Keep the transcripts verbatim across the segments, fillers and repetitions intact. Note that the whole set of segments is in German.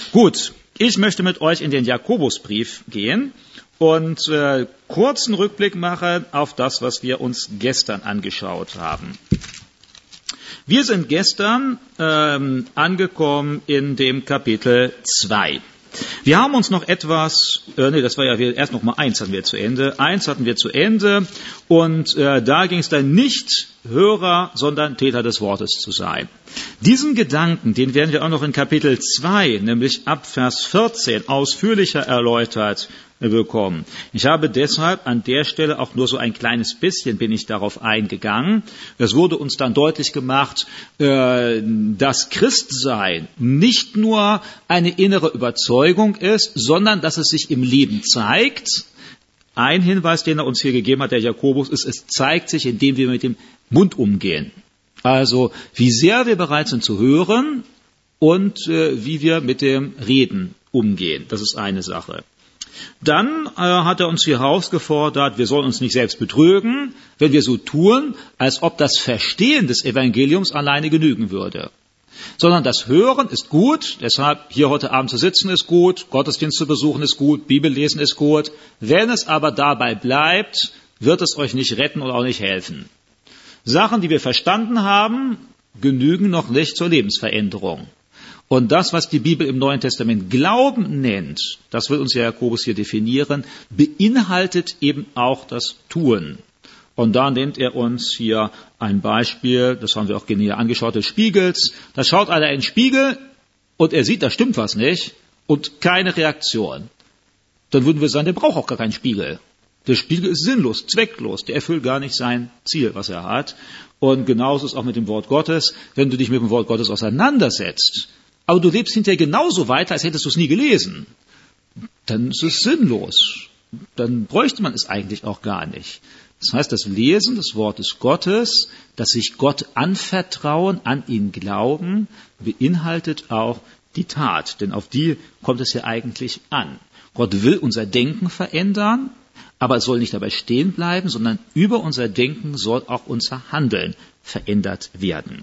Gut, ich möchte mit euch in den Jakobusbrief gehen und äh, kurzen Rückblick machen auf das, was wir uns gestern angeschaut haben. Wir sind gestern ähm, angekommen in dem Kapitel zwei. Wir haben uns noch etwas, äh, nee, das war ja erst noch mal eins hatten wir zu Ende, eins hatten wir zu Ende und äh, da ging es dann nicht Hörer, sondern Täter des Wortes zu sein. Diesen Gedanken, den werden wir auch noch in Kapitel zwei, nämlich ab Vers vierzehn, ausführlicher erläutert bekommen. Ich habe deshalb an der Stelle auch nur so ein kleines bisschen bin ich darauf eingegangen. Es wurde uns dann deutlich gemacht, dass Christsein nicht nur eine innere Überzeugung ist, sondern dass es sich im Leben zeigt. Ein Hinweis, den er uns hier gegeben hat, der Jakobus, ist, es zeigt sich, indem wir mit dem Mund umgehen. Also, wie sehr wir bereit sind zu hören und äh, wie wir mit dem Reden umgehen. Das ist eine Sache. Dann äh, hat er uns hier herausgefordert, wir sollen uns nicht selbst betrügen, wenn wir so tun, als ob das Verstehen des Evangeliums alleine genügen würde. Sondern das Hören ist gut, deshalb hier heute Abend zu sitzen ist gut, Gottesdienst zu besuchen ist gut, Bibel lesen ist gut. Wenn es aber dabei bleibt, wird es euch nicht retten und auch nicht helfen. Sachen, die wir verstanden haben, genügen noch nicht zur Lebensveränderung. Und das, was die Bibel im Neuen Testament Glauben nennt, das will uns ja Jakobus hier definieren, beinhaltet eben auch das Tun. Und da nennt er uns hier ein Beispiel, das haben wir auch näher angeschaut, des Spiegels. Da schaut einer in den Spiegel und er sieht, da stimmt was nicht und keine Reaktion. Dann würden wir sagen, der braucht auch gar keinen Spiegel. Der Spiegel ist sinnlos, zwecklos, der erfüllt gar nicht sein Ziel, was er hat. Und genauso ist es auch mit dem Wort Gottes. Wenn du dich mit dem Wort Gottes auseinandersetzt, aber du lebst hinterher genauso weiter, als hättest du es nie gelesen, dann ist es sinnlos. Dann bräuchte man es eigentlich auch gar nicht. Das heißt, das Lesen des Wortes Gottes, das sich Gott anvertrauen, an ihn glauben, beinhaltet auch die Tat. Denn auf die kommt es ja eigentlich an. Gott will unser Denken verändern, aber es soll nicht dabei stehen bleiben, sondern über unser Denken soll auch unser Handeln verändert werden.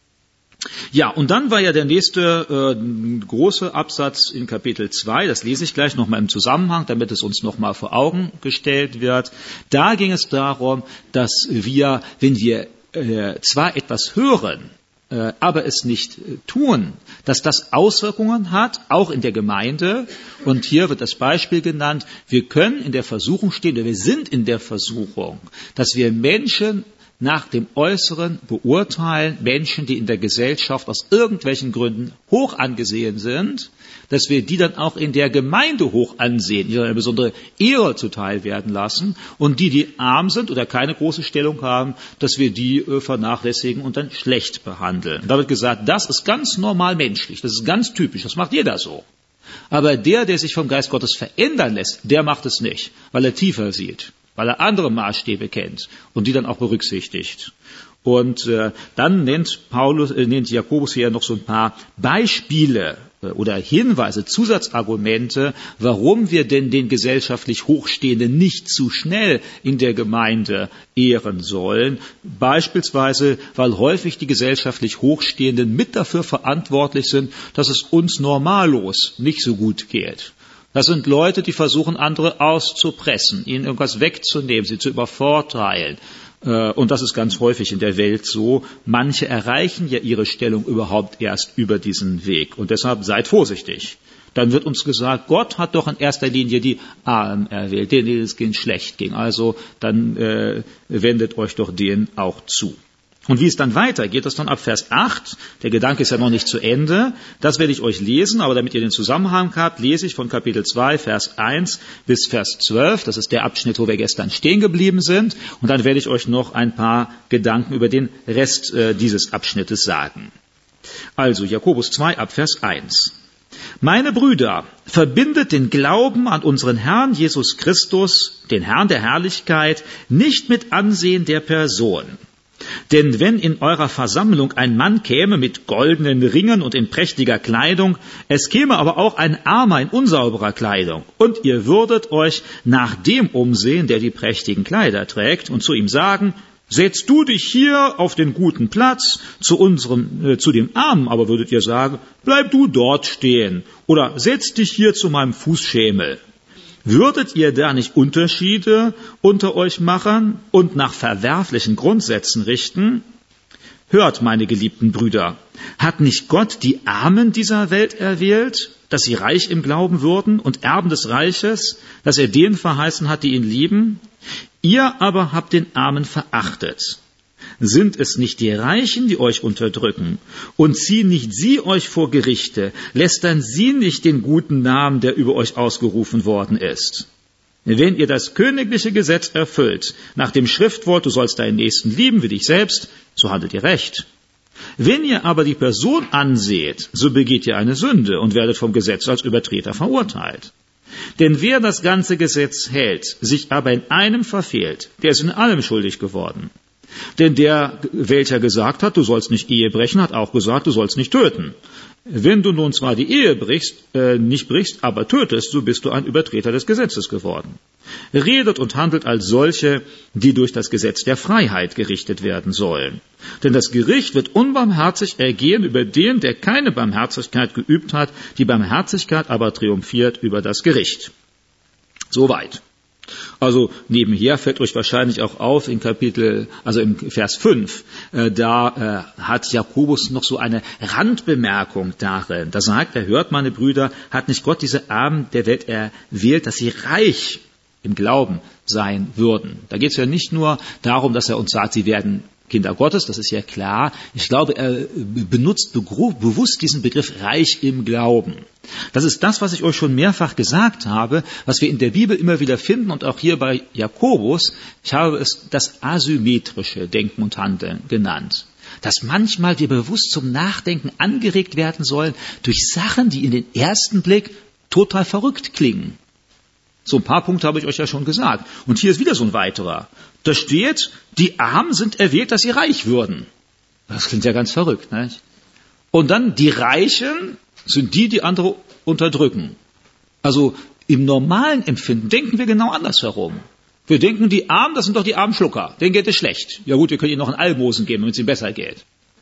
Ja, und dann war ja der nächste äh, große Absatz in Kapitel zwei, das lese ich gleich nochmal im Zusammenhang, damit es uns nochmal vor Augen gestellt wird. Da ging es darum, dass wir, wenn wir äh, zwar etwas hören, äh, aber es nicht äh, tun, dass das Auswirkungen hat, auch in der Gemeinde. Und hier wird das Beispiel genannt, wir können in der Versuchung stehen, oder wir sind in der Versuchung, dass wir Menschen nach dem Äußeren beurteilen, Menschen, die in der Gesellschaft aus irgendwelchen Gründen hoch angesehen sind, dass wir die dann auch in der Gemeinde hoch ansehen, ihnen eine besondere Ehre zuteil werden lassen und die, die arm sind oder keine große Stellung haben, dass wir die äh, vernachlässigen und dann schlecht behandeln. Da wird gesagt, das ist ganz normal menschlich, das ist ganz typisch, das macht jeder so. Aber der, der sich vom Geist Gottes verändern lässt, der macht es nicht, weil er tiefer sieht, weil er andere Maßstäbe kennt und die dann auch berücksichtigt. Und äh, dann nennt Paulus, äh, nennt Jakobus hier noch so ein paar Beispiele äh, oder Hinweise, Zusatzargumente, warum wir denn den gesellschaftlich Hochstehenden nicht zu schnell in der Gemeinde ehren sollen. Beispielsweise, weil häufig die gesellschaftlich Hochstehenden mit dafür verantwortlich sind, dass es uns normallos nicht so gut geht. Das sind Leute, die versuchen, andere auszupressen, ihnen irgendwas wegzunehmen, sie zu übervorteilen. Und das ist ganz häufig in der Welt so. Manche erreichen ja ihre Stellung überhaupt erst über diesen Weg. Und deshalb seid vorsichtig. Dann wird uns gesagt, Gott hat doch in erster Linie die Armen erwählt, denen es ging schlecht ging. Also dann äh, wendet euch doch denen auch zu. Und wie es dann weitergeht, das dann ab Vers acht, der Gedanke ist ja noch nicht zu Ende, das werde ich euch lesen, aber damit ihr den Zusammenhang habt, lese ich von Kapitel zwei, Vers eins bis Vers zwölf, das ist der Abschnitt, wo wir gestern stehen geblieben sind, und dann werde ich euch noch ein paar Gedanken über den Rest äh, dieses Abschnittes sagen. Also Jakobus zwei ab Vers eins. Meine Brüder, verbindet den Glauben an unseren Herrn Jesus Christus, den Herrn der Herrlichkeit, nicht mit Ansehen der Person. Denn wenn in eurer Versammlung ein Mann käme mit goldenen Ringen und in prächtiger Kleidung, es käme aber auch ein Armer in unsauberer Kleidung, und ihr würdet euch nach dem umsehen, der die prächtigen Kleider trägt, und zu ihm sagen, Setz du dich hier auf den guten Platz zu unserem, äh, zu dem Armen, aber würdet ihr sagen, bleib du dort stehen oder setz dich hier zu meinem Fußschemel. Würdet ihr da nicht Unterschiede unter euch machen und nach verwerflichen Grundsätzen richten? Hört, meine geliebten Brüder, hat nicht Gott die Armen dieser Welt erwählt, dass sie reich im Glauben würden und Erben des Reiches, dass er denen verheißen hat, die ihn lieben? Ihr aber habt den Armen verachtet. Sind es nicht die Reichen, die euch unterdrücken? Und ziehen nicht sie euch vor Gerichte? Lästern sie nicht den guten Namen, der über euch ausgerufen worden ist? Wenn ihr das königliche Gesetz erfüllt, nach dem Schriftwort, du sollst deinen Nächsten lieben wie dich selbst, so handelt ihr recht. Wenn ihr aber die Person anseht, so begeht ihr eine Sünde und werdet vom Gesetz als Übertreter verurteilt. Denn wer das ganze Gesetz hält, sich aber in einem verfehlt, der ist in allem schuldig geworden. Denn der, welcher gesagt hat, du sollst nicht Ehe brechen, hat auch gesagt, du sollst nicht töten. Wenn du nun zwar die Ehe brichst, äh, nicht brichst, aber tötest, so bist du ein Übertreter des Gesetzes geworden. Redet und handelt als solche, die durch das Gesetz der Freiheit gerichtet werden sollen. Denn das Gericht wird unbarmherzig ergehen über den, der keine Barmherzigkeit geübt hat, die Barmherzigkeit aber triumphiert über das Gericht. Soweit. Also nebenher fällt euch wahrscheinlich auch auf in Kapitel, also im Vers fünf, äh, da äh, hat Jakobus noch so eine Randbemerkung darin. Da sagt er, hört meine Brüder, hat nicht Gott diese Armen der Welt erwählt, dass sie reich im Glauben sein würden. Da geht es ja nicht nur darum, dass er uns sagt, sie werden Kinder Gottes, das ist ja klar. Ich glaube, er benutzt bewusst diesen Begriff reich im Glauben. Das ist das, was ich euch schon mehrfach gesagt habe, was wir in der Bibel immer wieder finden und auch hier bei Jakobus. Ich habe es das asymmetrische Denken und Handeln genannt. Dass manchmal wir bewusst zum Nachdenken angeregt werden sollen durch Sachen, die in den ersten Blick total verrückt klingen. So ein paar Punkte habe ich euch ja schon gesagt. Und hier ist wieder so ein weiterer. Da steht, die Armen sind erwählt, dass sie reich würden. Das klingt ja ganz verrückt, nicht? Und dann die Reichen sind die, die andere unterdrücken. Also im normalen Empfinden denken wir genau andersherum. Wir denken, die Armen, das sind doch die armen Schlucker. Denen geht es schlecht. Ja gut, wir können ihnen noch einen Almosen geben, damit es ihnen besser geht.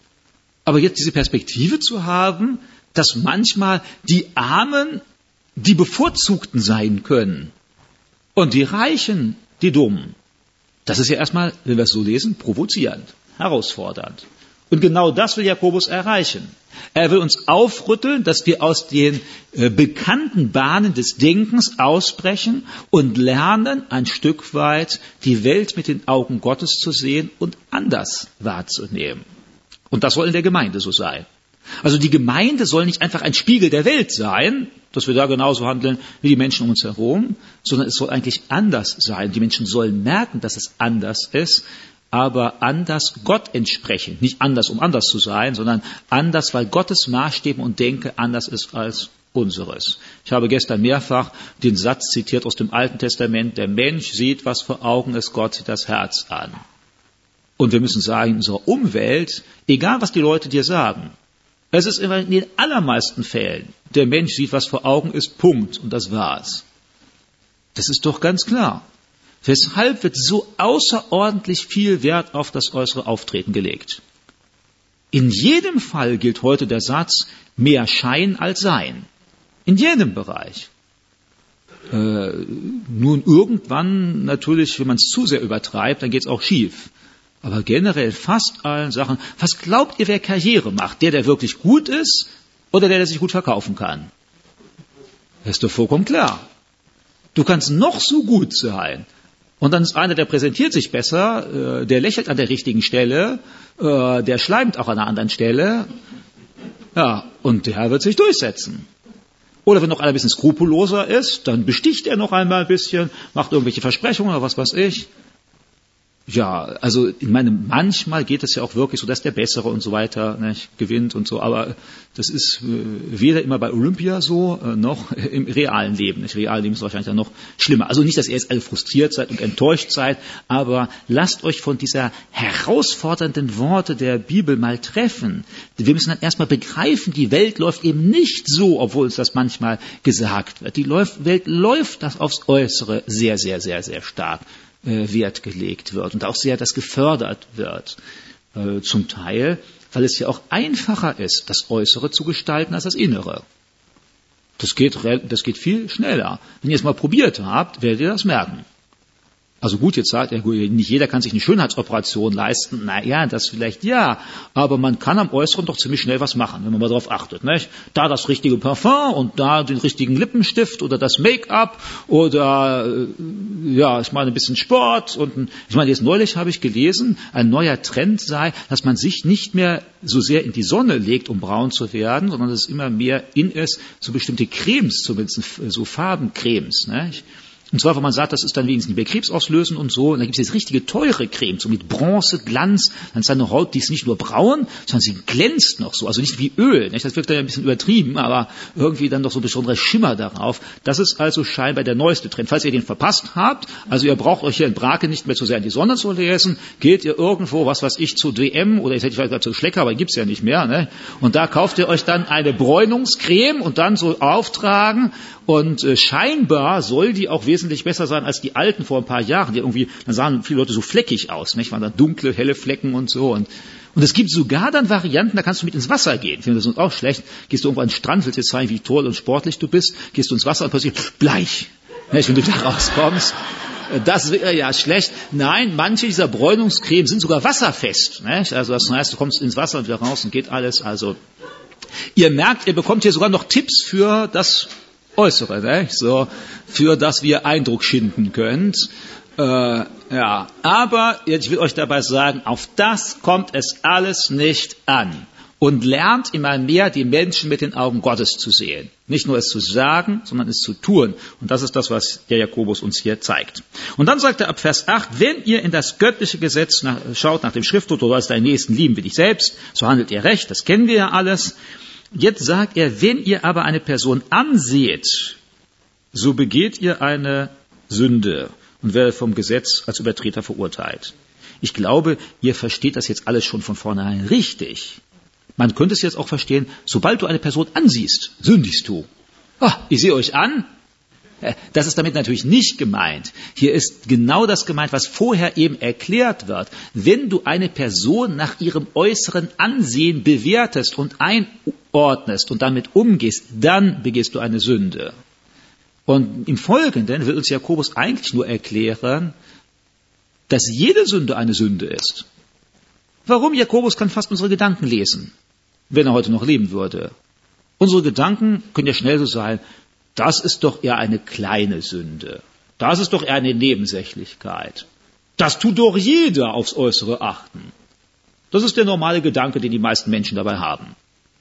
Aber jetzt diese Perspektive zu haben, dass manchmal die Armen die Bevorzugten sein können und die Reichen die Dummen. Das ist ja erstmal, wenn wir es so lesen, provozierend, herausfordernd. Und genau das will Jakobus erreichen. Er will uns aufrütteln, dass wir aus den äh, bekannten Bahnen des Denkens ausbrechen und lernen, ein Stück weit die Welt mit den Augen Gottes zu sehen und anders wahrzunehmen. Und das soll in der Gemeinde so sein. Also die Gemeinde soll nicht einfach ein Spiegel der Welt sein, dass wir da genauso handeln wie die Menschen um uns herum, sondern es soll eigentlich anders sein. Die Menschen sollen merken, dass es anders ist, aber anders Gott entsprechend. Nicht anders, um anders zu sein, sondern anders, weil Gottes Maßstäbe und Denke anders ist als unseres. Ich habe gestern mehrfach den Satz zitiert aus dem Alten Testament, der Mensch sieht, was vor Augen ist, Gott sieht das Herz an. Und wir müssen sagen, in unserer Umwelt, egal was die Leute dir sagen, es ist in den allermeisten Fällen, der Mensch sieht, was vor Augen ist, Punkt, und das war's. Das ist doch ganz klar. Weshalb wird so außerordentlich viel Wert auf das äußere Auftreten gelegt? In jedem Fall gilt heute der Satz, mehr Schein als Sein. In jedem Bereich. Äh, nun irgendwann natürlich, wenn man es zu sehr übertreibt, dann geht es auch schief. Aber generell fast allen Sachen. Was glaubt ihr, wer Karriere macht? Der, der wirklich gut ist oder der, der sich gut verkaufen kann? Das ist doch vollkommen klar. Du kannst noch so gut sein. Und dann ist einer, der präsentiert sich besser, äh, der lächelt an der richtigen Stelle, äh, der schleimt auch an einer anderen Stelle. Ja, und der wird sich durchsetzen. Oder wenn noch einer ein bisschen skrupelloser ist, dann besticht er noch einmal ein bisschen, macht irgendwelche Versprechungen oder was weiß ich. Ja, also ich meine, manchmal geht es ja auch wirklich so, dass der Bessere und so weiter nicht, gewinnt und so, aber das ist äh, weder immer bei Olympia so, äh, noch im realen Leben. Im realen Leben ist es wahrscheinlich dann noch schlimmer. Also nicht, dass ihr jetzt alle frustriert seid und enttäuscht seid, aber lasst euch von dieser herausfordernden Worte der Bibel mal treffen. Wir müssen dann erstmal begreifen, die Welt läuft eben nicht so, obwohl uns das manchmal gesagt wird. Die Welt läuft das aufs Äußere sehr, sehr, sehr, sehr stark. äh, Wert gelegt wird und auch sehr das gefördert wird. Äh, zum Teil, weil es ja auch einfacher ist, das Äußere zu gestalten als das Innere. Das geht, das geht viel schneller. Wenn ihr es mal probiert habt, werdet ihr das merken. Also gut, jetzt sagt er, nicht jeder kann sich eine Schönheitsoperation leisten. Na ja, das vielleicht ja. Aber man kann am Äußeren doch ziemlich schnell was machen, wenn man mal darauf achtet. Nicht? Da das richtige Parfum und da den richtigen Lippenstift oder das Make-up oder, ja, ich meine, ein bisschen Sport. Und ich meine, jetzt neulich habe ich gelesen, ein neuer Trend sei, dass man sich nicht mehr so sehr in die Sonne legt, um braun zu werden, sondern dass es immer mehr in ist, so bestimmte Cremes, zumindest so Farbencremes, nicht? Und zwar, wenn man sagt, das ist dann wenigstens nicht mehr krebsauslösend und so. Und dann gibt es jetzt richtige teure Creme, so mit Bronze, Glanz. Dann ist deine Haut, die ist nicht nur braun, sondern sie glänzt noch so. Also nicht wie Öl. Nicht? Das wirkt dann ein bisschen übertrieben, aber irgendwie dann doch so ein besonderer Schimmer darauf. Das ist also scheinbar der neueste Trend. Falls ihr den verpasst habt, also ihr braucht euch hier in Brake nicht mehr zu sehr in die Sonne zu lesen, geht ihr irgendwo, was weiß ich, zu D M oder jetzt hätte ich vielleicht zu Schlecker, aber gibt's ja nicht mehr. Ne? Und da kauft ihr euch dann eine Bräunungscreme und dann so auftragen. Und äh, scheinbar soll die auch wesentlich besser sein als die alten vor ein paar Jahren. Die irgendwie, dann sahen viele Leute so fleckig aus, nicht? Waren da dunkle, helle Flecken und so. Und, und es gibt sogar dann Varianten, da kannst du mit ins Wasser gehen. Ich finde das auch schlecht. Gehst du irgendwo an den Strand, willst dir zeigen, wie toll und sportlich du bist, gehst du ins Wasser und plötzlich bleich. Nicht? Wenn du da rauskommst. Das wäre ja schlecht. Nein, manche dieser Bräunungscremes sind sogar wasserfest. Nicht? Also das heißt, du kommst ins Wasser und wieder raus und geht alles. Also ihr merkt, ihr bekommt hier sogar noch Tipps für das Äußere, ne? So, für das wir Eindruck schinden könnt. Äh, ja, aber ich will euch dabei sagen, auf das kommt es alles nicht an. Und lernt immer mehr, die Menschen mit den Augen Gottes zu sehen. Nicht nur es zu sagen, sondern es zu tun. Und das ist das, was der Jakobus uns hier zeigt. Und dann sagt er ab Vers acht, wenn ihr in das göttliche Gesetz nach, schaut nach dem Schriftwort, du sollst deinen Nächsten lieben wie dich selbst, so handelt ihr recht, das kennen wir ja alles. Jetzt sagt er, wenn ihr aber eine Person anseht, so begeht ihr eine Sünde und werdet vom Gesetz als Übertreter verurteilt. Ich glaube, ihr versteht das jetzt alles schon von vornherein richtig. Man könnte es jetzt auch verstehen, sobald du eine Person ansiehst, sündigst du. Ah, ich sehe euch an. Das ist damit natürlich nicht gemeint. Hier ist genau das gemeint, was vorher eben erklärt wird. Wenn du eine Person nach ihrem äußeren Ansehen bewertest und einordnest und damit umgehst, dann begehst du eine Sünde. Und im Folgenden will uns Jakobus eigentlich nur erklären, dass jede Sünde eine Sünde ist. Warum? Jakobus kann fast unsere Gedanken lesen, wenn er heute noch leben würde. Unsere Gedanken können ja schnell so sein, das ist doch eher eine kleine Sünde. Das ist doch eher eine Nebensächlichkeit. Das tut doch jeder aufs Äußere achten. Das ist der normale Gedanke, den die meisten Menschen dabei haben.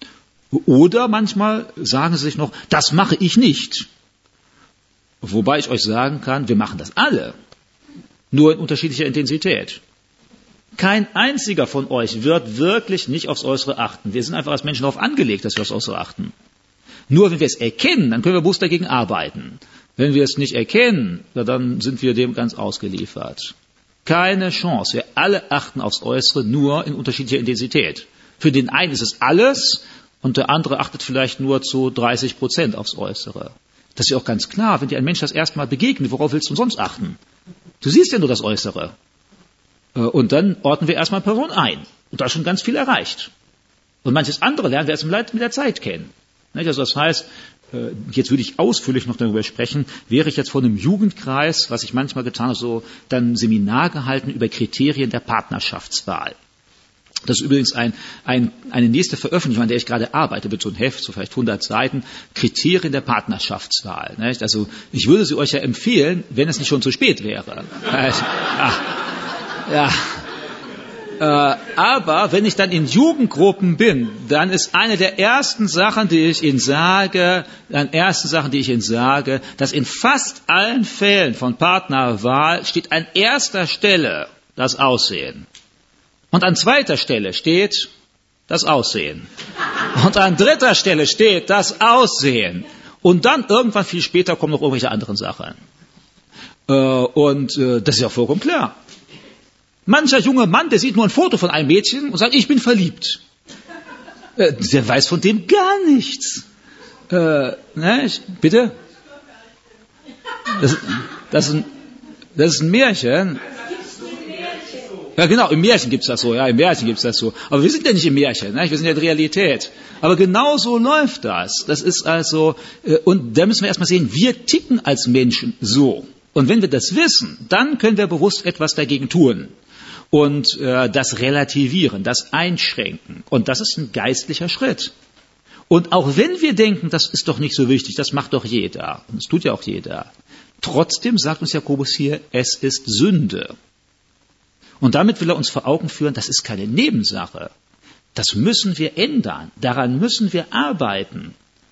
Oder manchmal sagen sie sich noch, das mache ich nicht. Wobei ich euch sagen kann, wir machen das alle. Nur in unterschiedlicher Intensität. Kein einziger von euch wird wirklich nicht aufs Äußere achten. Wir sind einfach als Menschen darauf angelegt, dass wir aufs Äußere achten. Nur wenn wir es erkennen, dann können wir bewusst dagegen arbeiten. Wenn wir es nicht erkennen, dann sind wir dem ganz ausgeliefert. Keine Chance. Wir alle achten aufs Äußere, nur in unterschiedlicher Intensität. Für den einen ist es alles und der andere achtet vielleicht nur zu dreißig Prozent aufs Äußere. Das ist ja auch ganz klar, wenn dir ein Mensch das erste Mal begegnet, worauf willst du sonst achten? Du siehst ja nur das Äußere. Und dann ordnen wir erstmal Person ein. Und da ist schon ganz viel erreicht. Und manches andere lernen wir erst mit der Zeit kennen. Also das heißt, jetzt würde ich ausführlich noch darüber sprechen, wäre ich jetzt vor einem Jugendkreis, was ich manchmal getan habe, so dann ein Seminar gehalten über Kriterien der Partnerschaftswahl. Das ist übrigens ein, ein, eine nächste Veröffentlichung, an der ich gerade arbeite, mit so einem Heft, so vielleicht hundert Seiten, Kriterien der Partnerschaftswahl. Nicht? Also ich würde sie euch ja empfehlen, wenn es nicht schon zu spät wäre. Ja. ja. Äh, aber wenn ich dann in Jugendgruppen bin, dann ist eine der ersten Sachen, die ich Ihnen sage, dann ersten Sachen, die ich Ihnen sage, dass in fast allen Fällen von Partnerwahl steht an erster Stelle das Aussehen. Und an zweiter Stelle steht das Aussehen. Und an dritter Stelle steht das Aussehen. Und dann irgendwann viel später kommen noch irgendwelche anderen Sachen. Äh, und äh, das ist ja vollkommen klar. Mancher junge Mann, der sieht nur ein Foto von einem Mädchen und sagt, ich bin verliebt. Äh, der weiß von dem gar nichts. Äh, ne, ich, bitte? Das, das ist ein, Das ist ein Märchen. Ja genau, im Märchen gibt's das so, ja, im Märchen gibt's das so. Aber wir sind ja nicht im Märchen, ne? Wir sind ja in der Realität. Aber genau so läuft das. Das ist also, äh, und da müssen wir erstmal sehen, wir ticken als Menschen so. Und wenn wir das wissen, dann können wir bewusst etwas dagegen tun. Und äh, das relativieren, das einschränken. Und das ist ein geistlicher Schritt. Und auch wenn wir denken, das ist doch nicht so wichtig, das macht doch jeder. Und das tut ja auch jeder. Trotzdem sagt uns Jakobus hier, es ist Sünde. Und damit will er uns vor Augen führen, das ist keine Nebensache. Das müssen wir ändern. Daran müssen wir arbeiten.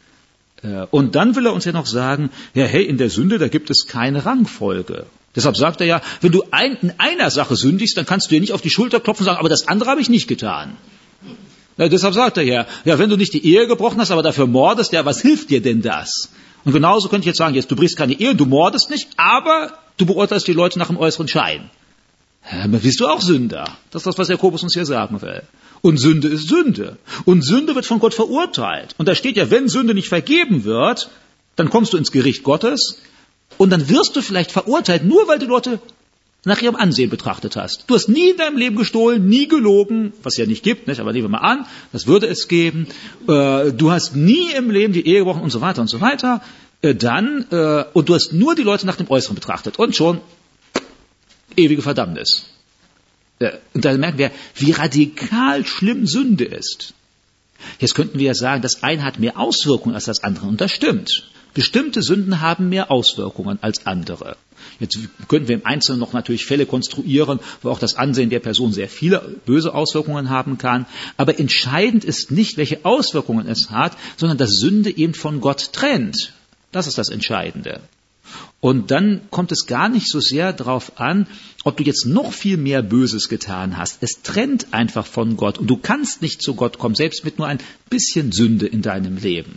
Und dann will er uns ja noch sagen, ja, hey, in der Sünde, da gibt es keine Rangfolge. Deshalb sagt er ja, wenn du ein, in einer Sache sündigst, dann kannst du dir nicht auf die Schulter klopfen und sagen, aber das andere habe ich nicht getan. Ja, deshalb sagt er ja, ja, wenn du nicht die Ehe gebrochen hast, aber dafür mordest, ja, was hilft dir denn das? Und genauso könnte ich jetzt sagen, jetzt, du brichst keine Ehe, du mordest nicht, aber du beurteilst die Leute nach dem äußeren Schein. Ja, dann bist du auch Sünder. Das ist das, was Jakobus uns hier sagen will. Und Sünde ist Sünde. Und Sünde wird von Gott verurteilt. Und da steht ja, wenn Sünde nicht vergeben wird, dann kommst du ins Gericht Gottes und dann wirst du vielleicht verurteilt, nur weil du Leute nach ihrem Ansehen betrachtet hast. Du hast nie in deinem Leben gestohlen, nie gelogen, was ja nicht gibt, nicht? Aber nehmen wir mal an, das würde es geben. Äh, du hast nie im Leben die Ehe gebrochen und so weiter und so weiter. Äh, dann, äh, und du hast nur die Leute nach dem Äußeren betrachtet und schon ewige Verdammnis. Und da merken wir, wie radikal schlimm Sünde ist. Jetzt könnten wir ja sagen, das eine hat mehr Auswirkungen als das andere. Und das stimmt. Bestimmte Sünden haben mehr Auswirkungen als andere. Jetzt könnten wir im Einzelnen noch natürlich Fälle konstruieren, wo auch das Ansehen der Person sehr viele böse Auswirkungen haben kann. Aber entscheidend ist nicht, welche Auswirkungen es hat, sondern dass Sünde eben von Gott trennt. Das ist das Entscheidende. Und dann kommt es gar nicht so sehr darauf an, ob du jetzt noch viel mehr Böses getan hast. Es trennt einfach von Gott und du kannst nicht zu Gott kommen, selbst mit nur ein bisschen Sünde in deinem Leben.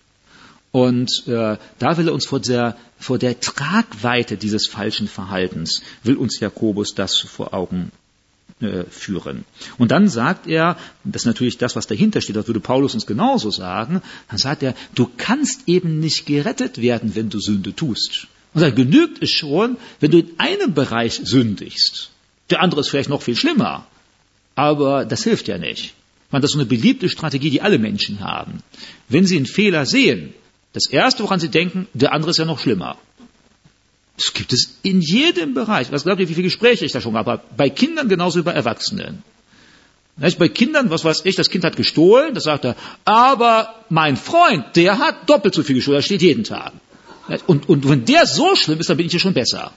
Und äh, da will er uns vor der, vor der Tragweite dieses falschen Verhaltens, will uns Jakobus das vor Augen äh, führen. Und dann sagt er, das ist natürlich das, was dahinter steht, das würde Paulus uns genauso sagen, dann sagt er, du kannst eben nicht gerettet werden, wenn du Sünde tust. Und dann genügt es schon, wenn du in einem Bereich sündigst. Der andere ist vielleicht noch viel schlimmer, aber das hilft ja nicht. Ich meine, das ist so eine beliebte Strategie, die alle Menschen haben. Wenn sie einen Fehler sehen, das Erste, woran sie denken, der andere ist ja noch schlimmer. Das gibt es in jedem Bereich. Was glaubt ihr, wie viele Gespräche ich da schon gehabt habe? Bei Kindern genauso wie bei Erwachsenen. Bei Kindern, was weiß ich, das Kind hat gestohlen, das sagt er, aber mein Freund, der hat doppelt so viel gestohlen, das steht jeden Tag. Und, und wenn der so schlimm ist, dann bin ich ja schon besser.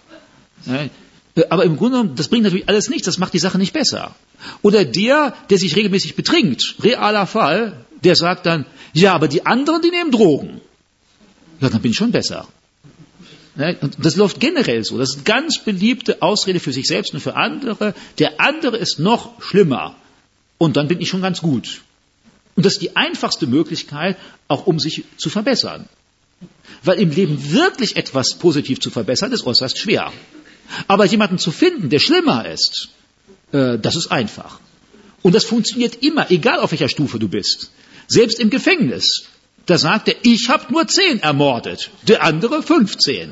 Aber im Grunde genommen, das bringt natürlich alles nichts, das macht die Sache nicht besser. Oder der, der sich regelmäßig betrinkt, realer Fall, der sagt dann, ja, aber die anderen, die nehmen Drogen. Ja, dann bin ich schon besser. Und das läuft generell so. Das ist eine ganz beliebte Ausrede für sich selbst und für andere. Der andere ist noch schlimmer. Und dann bin ich schon ganz gut. Und das ist die einfachste Möglichkeit, auch um sich zu verbessern. Weil im Leben wirklich etwas positiv zu verbessern, ist äußerst schwer. Aber jemanden zu finden, der schlimmer ist, äh, das ist einfach. Und das funktioniert immer, egal auf welcher Stufe du bist. Selbst im Gefängnis. Da sagt er, ich habe nur zehn ermordet, der andere fünfzehn.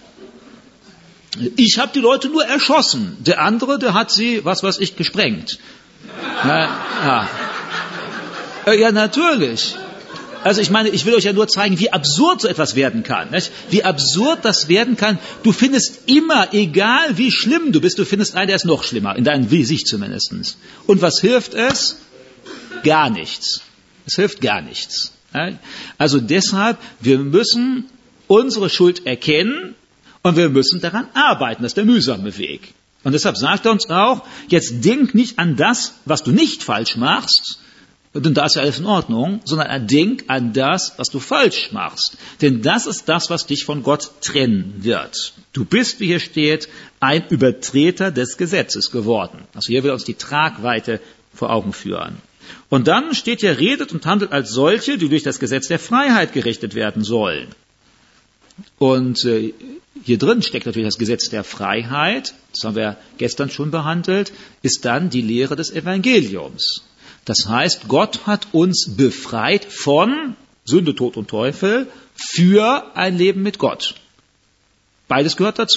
Ich habe die Leute nur erschossen, der andere, der hat sie, was weiß ich, gesprengt. Na, ja. ja, natürlich. Also ich meine, ich will euch ja nur zeigen, wie absurd so etwas werden kann. Nicht? Wie absurd das werden kann. Du findest immer, egal wie schlimm du bist, du findest einen, der ist noch schlimmer, in deinem Sicht zumindest. Und was hilft es? Gar nichts. Es hilft gar nichts. Also deshalb, wir müssen unsere Schuld erkennen und wir müssen daran arbeiten. Das ist der mühsame Weg. Und deshalb sagt er uns auch, jetzt denk nicht an das, was du nicht falsch machst, denn da ist ja alles in Ordnung, sondern denk an das, was du falsch machst. Denn das ist das, was dich von Gott trennen wird. Du bist, wie hier steht, ein Übertreter des Gesetzes geworden. Also hier will uns die Tragweite vor Augen führen. Und dann steht hier, redet und handelt als solche, die durch das Gesetz der Freiheit gerichtet werden sollen. Und äh, hier drin steckt natürlich das Gesetz der Freiheit, das haben wir gestern schon behandelt, ist dann die Lehre des Evangeliums. Das heißt, Gott hat uns befreit von Sünde, Tod und Teufel für ein Leben mit Gott. Beides gehört dazu.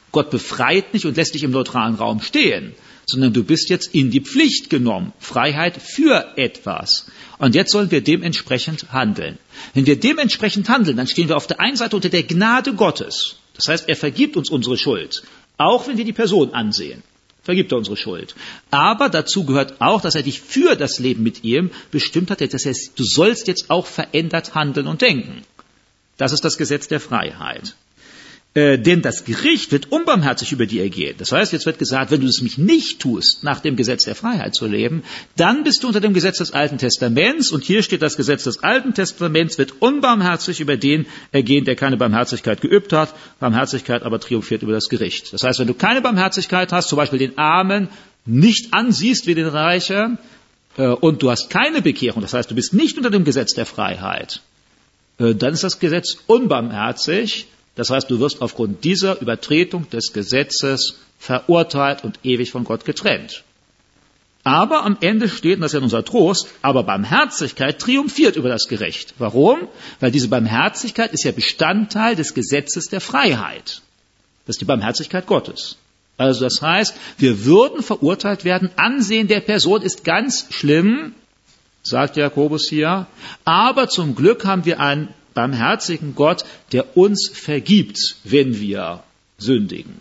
Gott befreit nicht und lässt dich im neutralen Raum stehen, sondern du bist jetzt in die Pflicht genommen. Freiheit für etwas. Und jetzt sollen wir dementsprechend handeln. Wenn wir dementsprechend handeln, dann stehen wir auf der einen Seite unter der Gnade Gottes. Das heißt, er vergibt uns unsere Schuld. Auch wenn wir die Person ansehen, vergibt er unsere Schuld. Aber dazu gehört auch, dass er dich für das Leben mit ihm bestimmt hat. Das heißt, du sollst jetzt auch verändert handeln und denken. Das ist das Gesetz der Freiheit. Äh, denn das Gericht wird unbarmherzig über dir ergehen. Das heißt, jetzt wird gesagt, wenn du es mich nicht tust, nach dem Gesetz der Freiheit zu leben, dann bist du unter dem Gesetz des Alten Testaments. Und hier steht, das Gesetz des Alten Testaments wird unbarmherzig über den ergehen, der keine Barmherzigkeit geübt hat. Barmherzigkeit aber triumphiert über das Gericht. Das heißt, wenn du keine Barmherzigkeit hast, zum Beispiel den Armen nicht ansiehst wie den Reichen, äh, und du hast keine Bekehrung, das heißt, du bist nicht unter dem Gesetz der Freiheit, äh, dann ist das Gesetz unbarmherzig. Das heißt, du wirst aufgrund dieser Übertretung des Gesetzes verurteilt und ewig von Gott getrennt. Aber am Ende steht, und das ist ja unser Trost, aber Barmherzigkeit triumphiert über das Gericht. Warum? Weil diese Barmherzigkeit ist ja Bestandteil des Gesetzes der Freiheit. Das ist die Barmherzigkeit Gottes. Also das heißt, wir würden verurteilt werden. Ansehen der Person ist ganz schlimm, sagt Jakobus hier. Aber zum Glück haben wir einen barmherzigen Gott, der uns vergibt, wenn wir sündigen.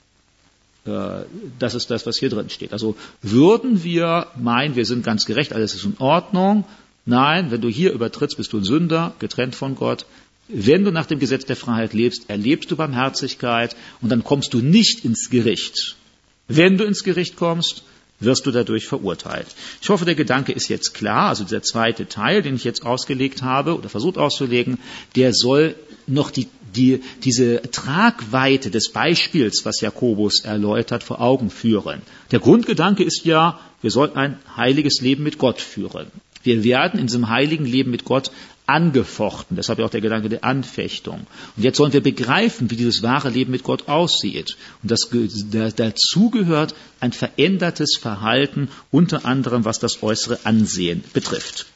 Das ist das, was hier drin steht. Also würden wir meinen, wir sind ganz gerecht, alles ist in Ordnung. Nein, wenn du hier übertrittst, bist du ein Sünder, getrennt von Gott. Wenn du nach dem Gesetz der Freiheit lebst, erlebst du Barmherzigkeit und dann kommst du nicht ins Gericht. Wenn du ins Gericht kommst, wirst du dadurch verurteilt. Ich hoffe, der Gedanke ist jetzt klar. Also dieser zweite Teil, den ich jetzt ausgelegt habe oder versucht auszulegen, der soll noch die, die, diese Tragweite des Beispiels, was Jakobus erläutert, vor Augen führen. Der Grundgedanke ist ja, wir sollten ein heiliges Leben mit Gott führen. Wir werden in diesem heiligen Leben mit Gott angefochten. Deshalb ja auch der Gedanke der Anfechtung. Und jetzt sollen wir begreifen, wie dieses wahre Leben mit Gott aussieht. Und das, dazu gehört ein verändertes Verhalten, unter anderem was das äußere Ansehen betrifft.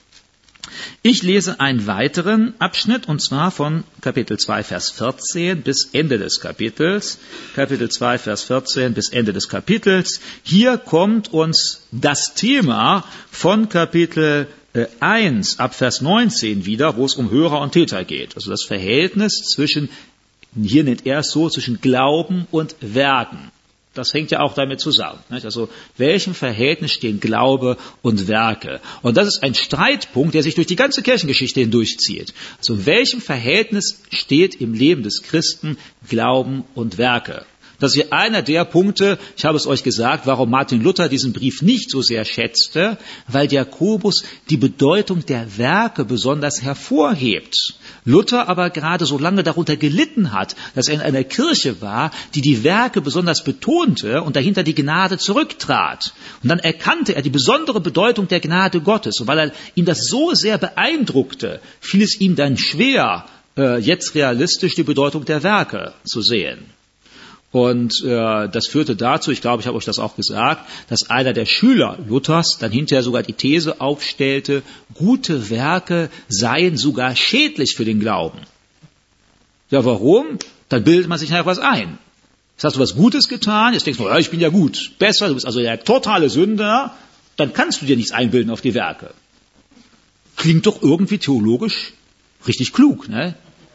Ich lese einen weiteren Abschnitt, und zwar von Kapitel zwei, Vers vierzehn bis Ende des Kapitels. Kapitel zwei, Vers vierzehn bis Ende des Kapitels. Hier kommt uns das Thema von Kapitel eins ab Vers neunzehn wieder, wo es um Hörer und Täter geht. Also das Verhältnis zwischen, hier nennt er es so, zwischen Glauben und Werken. Das hängt ja auch damit zusammen. Nicht? Also welchem Verhältnis stehen Glaube und Werke? Und das ist ein Streitpunkt, der sich durch die ganze Kirchengeschichte hindurchzieht. Also in welchem Verhältnis steht im Leben des Christen Glauben und Werke? Das ist hier einer der Punkte, ich habe es euch gesagt, warum Martin Luther diesen Brief nicht so sehr schätzte, weil Jakobus die Bedeutung der Werke besonders hervorhebt. Luther aber gerade so lange darunter gelitten hat, dass er in einer Kirche war, die die Werke besonders betonte und dahinter die Gnade zurücktrat. Und dann erkannte er die besondere Bedeutung der Gnade Gottes. Und weil er ihn das so sehr beeindruckte, fiel es ihm dann schwer, jetzt realistisch die Bedeutung der Werke zu sehen. Und äh, das führte dazu, ich glaube, ich habe euch das auch gesagt, dass einer der Schüler Luthers dann hinterher sogar die These aufstellte, gute Werke seien sogar schädlich für den Glauben. Ja, warum? Dann bildet man sich nachher was ein. Jetzt hast du was Gutes getan, jetzt denkst du, ja, ich bin ja gut, besser, du bist also der totale Sünder, dann kannst du dir nichts einbilden auf die Werke. Klingt doch irgendwie theologisch richtig klug, ne?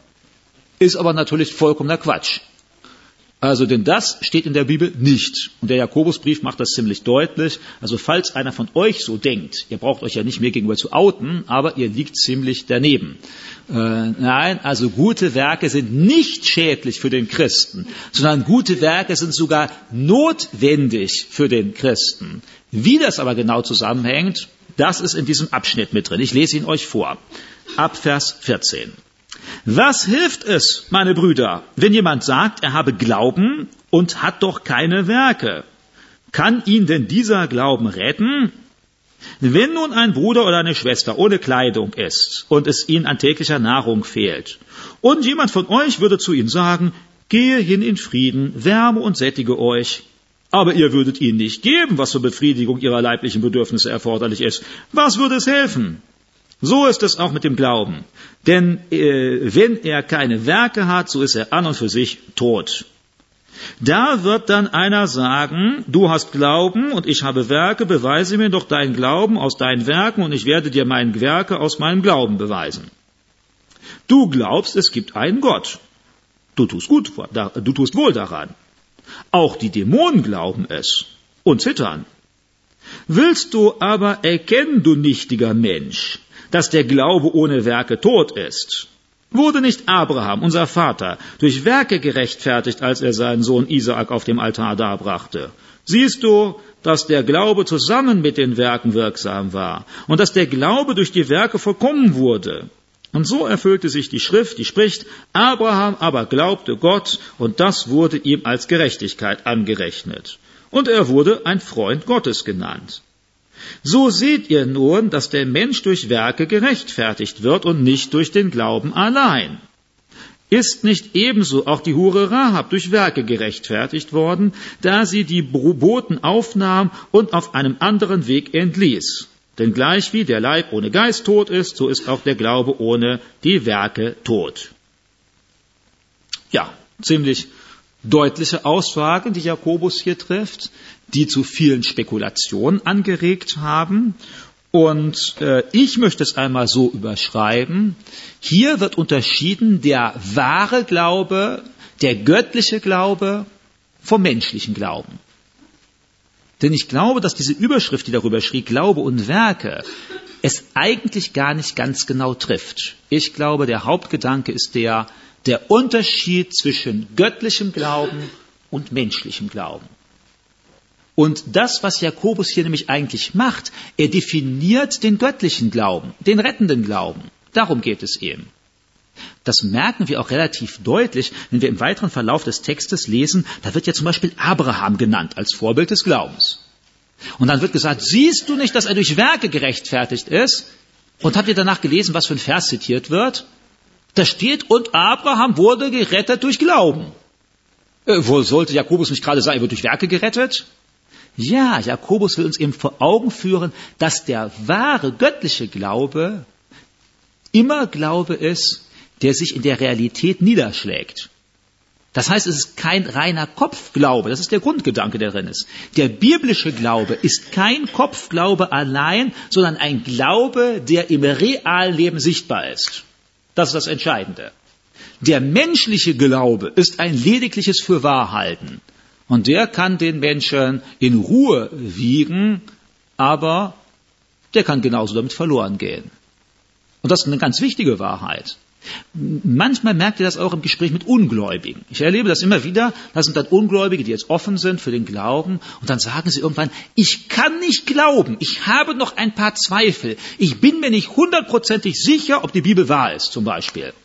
Ist aber natürlich vollkommener Quatsch. Also, denn das steht in der Bibel nicht. Und der Jakobusbrief macht das ziemlich deutlich. Also, falls einer von euch so denkt, ihr braucht euch ja nicht mir gegenüber zu outen, aber ihr liegt ziemlich daneben. Äh, nein, also gute Werke sind nicht schädlich für den Christen, sondern gute Werke sind sogar notwendig für den Christen. Wie das aber genau zusammenhängt, das ist in diesem Abschnitt mit drin. Ich lese ihn euch vor. Ab Vers vierzehn. Was hilft es, meine Brüder, wenn jemand sagt, er habe Glauben und hat doch keine Werke? Kann ihn denn dieser Glauben retten? Wenn nun ein Bruder oder eine Schwester ohne Kleidung ist und es ihnen an täglicher Nahrung fehlt und jemand von euch würde zu ihnen sagen, gehe hin in Frieden, wärme und sättige euch, aber ihr würdet ihnen nicht geben, was zur Befriedigung ihrer leiblichen Bedürfnisse erforderlich ist, was würde es helfen? So ist es auch mit dem Glauben. Denn äh, wenn er keine Werke hat, so ist er an und für sich tot. Da wird dann einer sagen, du hast Glauben und ich habe Werke, beweise mir doch deinen Glauben aus deinen Werken und ich werde dir meine Werke aus meinem Glauben beweisen. Du glaubst, es gibt einen Gott. Du tust gut, du tust wohl daran. Auch die Dämonen glauben es und zittern. Willst du aber erkennen, du nichtiger Mensch, dass der Glaube ohne Werke tot ist? Wurde nicht Abraham, unser Vater, durch Werke gerechtfertigt, als er seinen Sohn Isaak auf dem Altar darbrachte? Siehst du, dass der Glaube zusammen mit den Werken wirksam war und dass der Glaube durch die Werke vollkommen wurde? Und so erfüllte sich die Schrift, die spricht, Abraham aber glaubte Gott und das wurde ihm als Gerechtigkeit angerechnet. Und er wurde ein Freund Gottes genannt. So seht ihr nun, dass der Mensch durch Werke gerechtfertigt wird und nicht durch den Glauben allein. Ist nicht ebenso auch die Hure Rahab durch Werke gerechtfertigt worden, da sie die Boten aufnahm und auf einem anderen Weg entließ? Denn gleichwie der Leib ohne Geist tot ist, so ist auch der Glaube ohne die Werke tot. Ja, ziemlich deutliche Aussagen, die Jakobus hier trifft, die zu vielen Spekulationen angeregt haben. Und äh, ich möchte es einmal so überschreiben. Hier wird unterschieden der wahre Glaube, der göttliche Glaube vom menschlichen Glauben. Denn ich glaube, dass diese Überschrift, die darüber schrieb, Glaube und Werke, es eigentlich gar nicht ganz genau trifft. Ich glaube, der Hauptgedanke ist der, der Unterschied zwischen göttlichem Glauben und menschlichem Glauben. Und das, was Jakobus hier nämlich eigentlich macht, er definiert den göttlichen Glauben, den rettenden Glauben. Darum geht es ihm. Das merken wir auch relativ deutlich, wenn wir im weiteren Verlauf des Textes lesen, da wird ja zum Beispiel Abraham genannt als Vorbild des Glaubens. Und dann wird gesagt, siehst du nicht, dass er durch Werke gerechtfertigt ist? Und habt ihr danach gelesen, was für ein Vers zitiert wird? Da steht, und Abraham wurde gerettet durch Glauben. Äh, wo sollte Jakobus nicht gerade sagen, er wird durch Werke gerettet? Ja, Jakobus will uns eben vor Augen führen, dass der wahre göttliche Glaube immer Glaube ist, der sich in der Realität niederschlägt. Das heißt, es ist kein reiner Kopfglaube, das ist der Grundgedanke, der drin ist. Der biblische Glaube ist kein Kopfglaube allein, sondern ein Glaube, der im realen Leben sichtbar ist. Das ist das Entscheidende. Der menschliche Glaube ist ein ledigliches Fürwahrhalten. Und der kann den Menschen in Ruhe wiegen, aber der kann genauso damit verloren gehen. Und das ist eine ganz wichtige Wahrheit. Manchmal merkt ihr das auch im Gespräch mit Ungläubigen. Ich erlebe das immer wieder. Das sind dann Ungläubige, die jetzt offen sind für den Glauben. Und dann sagen sie irgendwann, ich kann nicht glauben. Ich habe noch ein paar Zweifel. Ich bin mir nicht hundertprozentig sicher, ob die Bibel wahr ist, zum Beispiel.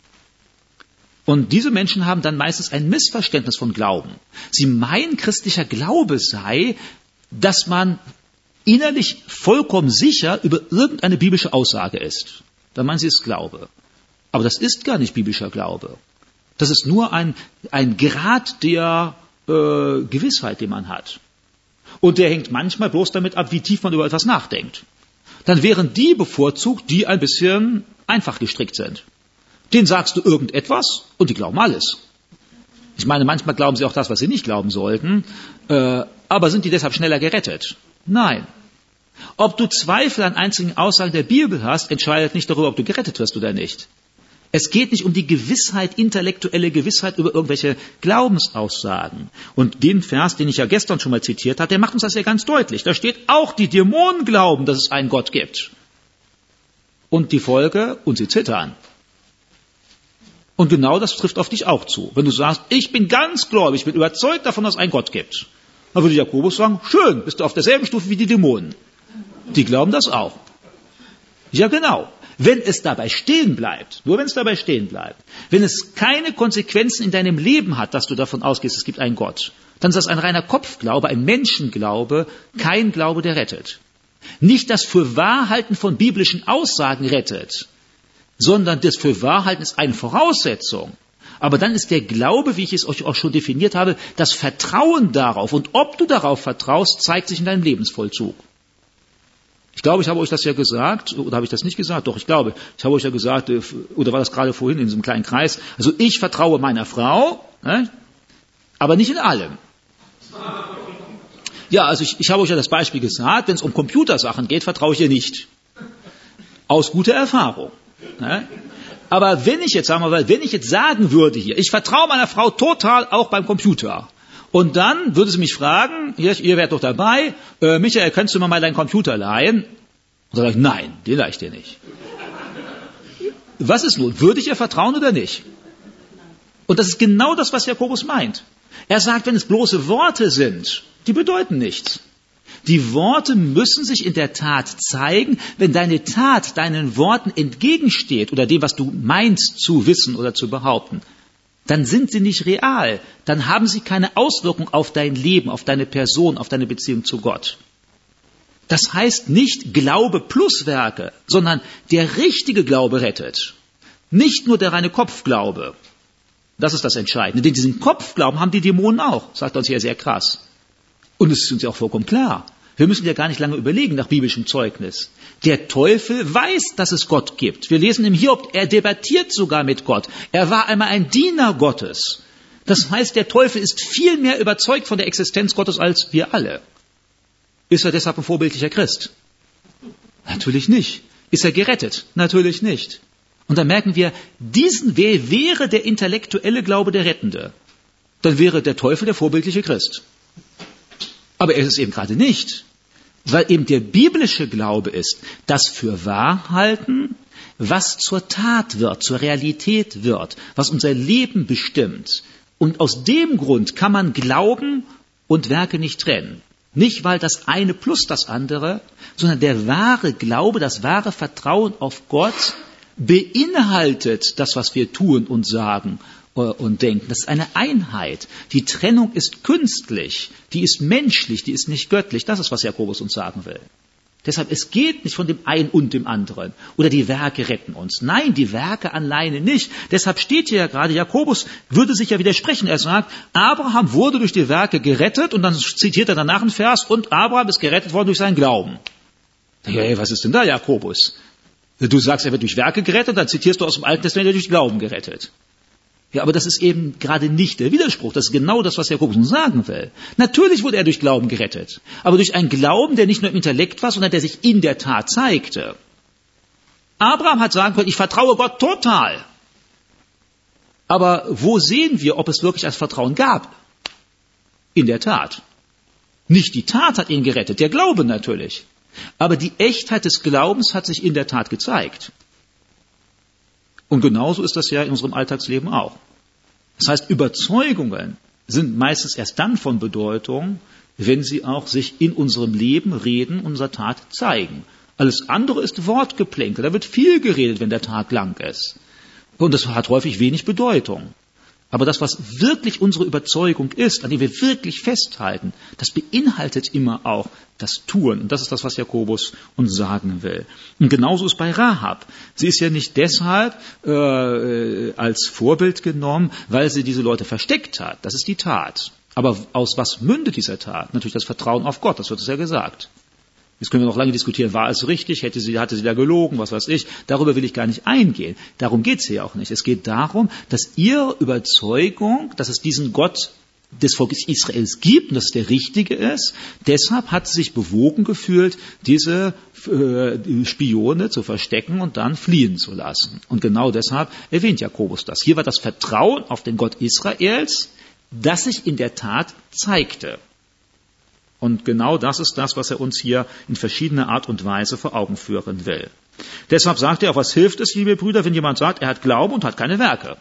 Und diese Menschen haben dann meistens ein Missverständnis von Glauben. Sie meinen, christlicher Glaube sei, dass man innerlich vollkommen sicher über irgendeine biblische Aussage ist. Dann meinen sie, es ist Glaube. Aber das ist gar nicht biblischer Glaube. Das ist nur ein, ein Grad der äh, Gewissheit, den man hat. Und der hängt manchmal bloß damit ab, wie tief man über etwas nachdenkt. Dann wären die bevorzugt, die ein bisschen einfach gestrickt sind. Denen sagst du irgendetwas und die glauben alles. Ich meine, manchmal glauben sie auch das, was sie nicht glauben sollten, äh, aber sind die deshalb schneller gerettet? Nein. Ob du Zweifel an einzelnen Aussagen der Bibel hast, entscheidet nicht darüber, ob du gerettet wirst oder nicht. Es geht nicht um die Gewissheit, intellektuelle Gewissheit über irgendwelche Glaubensaussagen. Und den Vers, den ich ja gestern schon mal zitiert habe, der macht uns das ja ganz deutlich. Da steht, auch die Dämonen glauben, dass es einen Gott gibt. Und die Folge, und sie zittern. Und genau das trifft auf dich auch zu. Wenn du sagst, ich bin ganz gläubig, ich bin überzeugt davon, dass es einen Gott gibt. Dann würde Jakobus sagen, schön, bist du auf derselben Stufe wie die Dämonen. Die glauben das auch. Ja, genau. Wenn es dabei stehen bleibt, nur wenn es dabei stehen bleibt, wenn es keine Konsequenzen in deinem Leben hat, dass du davon ausgehst, es gibt einen Gott, dann ist das ein reiner Kopfglaube, ein Menschenglaube, kein Glaube, der rettet. Nicht das Fürwahrhalten von biblischen Aussagen rettet, sondern das Fürwahrhalten ist eine Voraussetzung. Aber dann ist der Glaube, wie ich es euch auch schon definiert habe, das Vertrauen darauf. Und ob du darauf vertraust, zeigt sich in deinem Lebensvollzug. Ich glaube, ich habe euch das ja gesagt, oder habe ich das nicht gesagt? Doch, ich glaube, ich habe euch ja gesagt, oder war das gerade vorhin in so einem kleinen Kreis, also ich vertraue meiner Frau, ne? aber nicht in allem. Ja, also ich, ich habe euch ja das Beispiel gesagt, wenn es um Computersachen geht, vertraue ich ihr nicht. Aus guter Erfahrung. Ne? Aber wenn ich jetzt, sagen wir mal, wenn ich jetzt sagen würde hier, ich vertraue meiner Frau total auch beim Computer, und dann würde sie mich fragen, ihr, ihr wärt doch dabei, äh, Michael, könntest du mir mal deinen Computer leihen? Und dann sage ich, nein, den leih ich dir nicht. Was ist nun? Würde ich ihr vertrauen oder nicht? Und das ist genau das, was Jakobus meint. Er sagt, wenn es bloße Worte sind, die bedeuten nichts. Die Worte müssen sich in der Tat zeigen, wenn deine Tat deinen Worten entgegensteht oder dem, was du meinst zu wissen oder zu behaupten. Dann sind sie nicht real. Dann haben sie keine Auswirkung auf dein Leben, auf deine Person, auf deine Beziehung zu Gott. Das heißt nicht Glaube plus Werke, sondern der richtige Glaube rettet. Nicht nur der reine Kopfglaube. Das ist das Entscheidende. Denn diesen Kopfglauben haben die Dämonen auch, sagt uns hier sehr krass. Und es ist uns ja auch vollkommen klar. Wir müssen ja gar nicht lange überlegen nach biblischem Zeugnis. Der Teufel weiß, dass es Gott gibt. Wir lesen im Hiob, er debattiert sogar mit Gott. Er war einmal ein Diener Gottes. Das heißt, der Teufel ist viel mehr überzeugt von der Existenz Gottes als wir alle. Ist er deshalb ein vorbildlicher Christ? Natürlich nicht. Ist er gerettet? Natürlich nicht. Und dann merken wir, diesen wer wäre der intellektuelle Glaube der Rettende. Dann wäre der Teufel der vorbildliche Christ. Aber er ist es eben gerade nicht, weil eben der biblische Glaube ist, das für wahr halten, was zur Tat wird, zur Realität wird, was unser Leben bestimmt. Und aus dem Grund kann man Glauben und Werke nicht trennen. Nicht, weil das eine plus das andere, sondern der wahre Glaube, das wahre Vertrauen auf Gott beinhaltet das, was wir tun und sagen und denken. Das ist eine Einheit. Die Trennung ist künstlich, die ist menschlich, die ist nicht göttlich. Das ist, was Jakobus uns sagen will. Deshalb, es geht nicht von dem einen und dem anderen. Oder die Werke retten uns. Nein, die Werke alleine nicht. Deshalb steht hier ja gerade, Jakobus würde sich ja widersprechen. Er sagt, Abraham wurde durch die Werke gerettet und dann zitiert er danach einen Vers und Abraham ist gerettet worden durch seinen Glauben. Hey, was ist denn da, Jakobus? Du sagst, er wird durch Werke gerettet, dann zitierst du aus dem Alten Testament, er wird durch Glauben gerettet. Ja, aber das ist eben gerade nicht der Widerspruch. Das ist genau das, was Jakobus uns sagen will. Natürlich wurde er durch Glauben gerettet. Aber durch einen Glauben, der nicht nur im Intellekt war, sondern der sich in der Tat zeigte. Abraham hat sagen können, ich vertraue Gott total. Aber wo sehen wir, ob es wirklich das Vertrauen gab? In der Tat. Nicht die Tat hat ihn gerettet, der Glaube natürlich. Aber die Echtheit des Glaubens hat sich in der Tat gezeigt. Und genauso ist das ja in unserem Alltagsleben auch. Das heißt, Überzeugungen sind meistens erst dann von Bedeutung, wenn sie auch sich in unserem Leben, Reden, unserer Tat zeigen. Alles andere ist Wortgeplänkel. Da wird viel geredet, wenn der Tag lang ist. Und das hat häufig wenig Bedeutung. Aber das, was wirklich unsere Überzeugung ist, an dem wir wirklich festhalten, das beinhaltet immer auch das Tun. Und das ist das, was Jakobus uns sagen will. Und genauso ist bei Rahab. Sie ist ja nicht deshalb äh, als Vorbild genommen, weil sie diese Leute versteckt hat. Das ist die Tat. Aber aus was mündet diese Tat? Natürlich das Vertrauen auf Gott, das wird es ja gesagt. Jetzt können wir noch lange diskutieren, war es richtig, hätte sie, hatte sie da gelogen, was weiß ich. Darüber will ich gar nicht eingehen. Darum geht es hier auch nicht. Es geht darum, dass ihre Überzeugung, dass es diesen Gott des Volkes Israels gibt und dass es der Richtige ist, deshalb hat sie sich bewogen gefühlt, diese äh, Spione zu verstecken und dann fliehen zu lassen. Und genau deshalb erwähnt Jakobus das. Hier war das Vertrauen auf den Gott Israels, das sich in der Tat zeigte. Und genau das ist das, was er uns hier in verschiedener Art und Weise vor Augen führen will. Deshalb sagt er auch, was hilft es, liebe Brüder, wenn jemand sagt, er hat Glauben und hat keine Werke?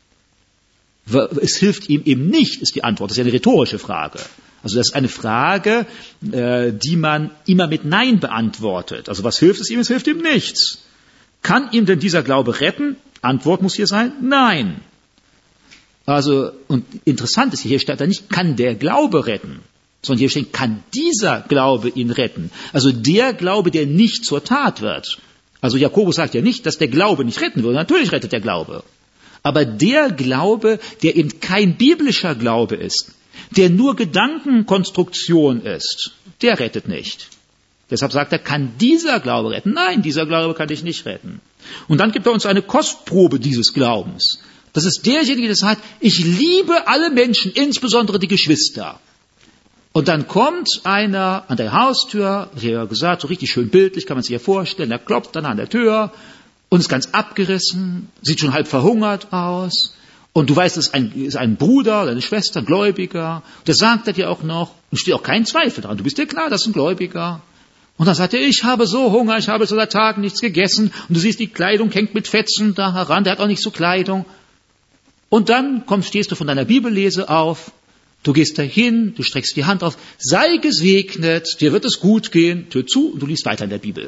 Es hilft ihm eben nicht, ist die Antwort. Das ist ja eine rhetorische Frage. Also das ist eine Frage, die man immer mit Nein beantwortet. Also was hilft es ihm? Es hilft ihm nichts. Kann ihm denn dieser Glaube retten? Antwort muss hier sein, nein. Also, und interessant ist, hier steht da nicht, kann der Glaube retten? Sondern hier steht, kann dieser Glaube ihn retten. Also der Glaube, der nicht zur Tat wird. Also Jakobus sagt ja nicht, dass der Glaube nicht retten würde. Natürlich rettet der Glaube. Aber der Glaube, der eben kein biblischer Glaube ist, der nur Gedankenkonstruktion ist, der rettet nicht. Deshalb sagt er, kann dieser Glaube retten? Nein, dieser Glaube kann dich nicht retten. Und dann gibt er uns eine Kostprobe dieses Glaubens. Das ist derjenige, der sagt, ich liebe alle Menschen, insbesondere die Geschwister. Und dann kommt einer an der Haustür, wie ja gesagt, so richtig schön bildlich, kann man sich ja vorstellen, der klopft dann an der Tür und ist ganz abgerissen, sieht schon halb verhungert aus. Und du weißt, es ist ein, ist ein Bruder oder eine Schwester, ein Gläubiger. Der sagt er dir auch noch, und steht auch kein Zweifel dran, du bist dir klar, das ist ein Gläubiger. Und dann sagt er, ich habe so Hunger, ich habe so seit Tagen nichts gegessen. Und du siehst, die Kleidung hängt mit Fetzen da heran, der hat auch nicht so Kleidung. Und dann kommst, stehst du von deiner Bibellese auf, du gehst dahin, du streckst die Hand auf, sei gesegnet, dir wird es gut gehen, Tür zu und du liest weiter in der Bibel.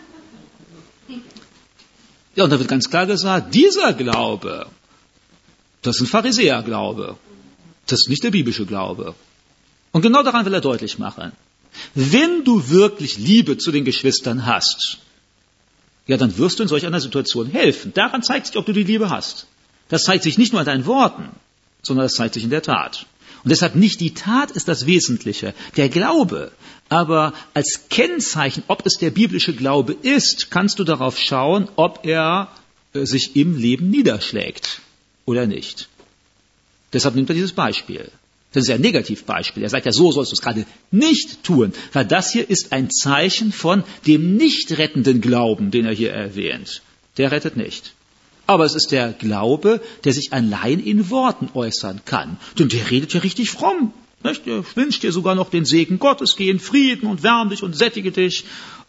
Ja, und da wird ganz klar gesagt, dieser Glaube, das ist ein Pharisäerglaube, das ist nicht der biblische Glaube. Und genau daran will er deutlich machen. Wenn du wirklich Liebe zu den Geschwistern hast, ja, dann wirst du in solch einer Situation helfen. Daran zeigt sich, ob du die Liebe hast. Das zeigt sich nicht nur an deinen Worten, sondern das zeigt sich in der Tat. Und deshalb nicht die Tat ist das Wesentliche, der Glaube. Aber als Kennzeichen, ob es der biblische Glaube ist, kannst du darauf schauen, ob er äh, sich im Leben niederschlägt oder nicht. Deshalb nimmt er dieses Beispiel. Das ist ja ein Negativbeispiel. Er sagt ja, so sollst du es gerade nicht tun, weil das hier ist ein Zeichen von dem nicht rettenden Glauben, den er hier erwähnt. Der rettet nicht. Aber es ist der Glaube, der sich allein in Worten äußern kann. Denn der redet ja richtig fromm. Nicht? Der wünscht dir sogar noch den Segen Gottes, geh in Frieden und wärm dich und sättige dich.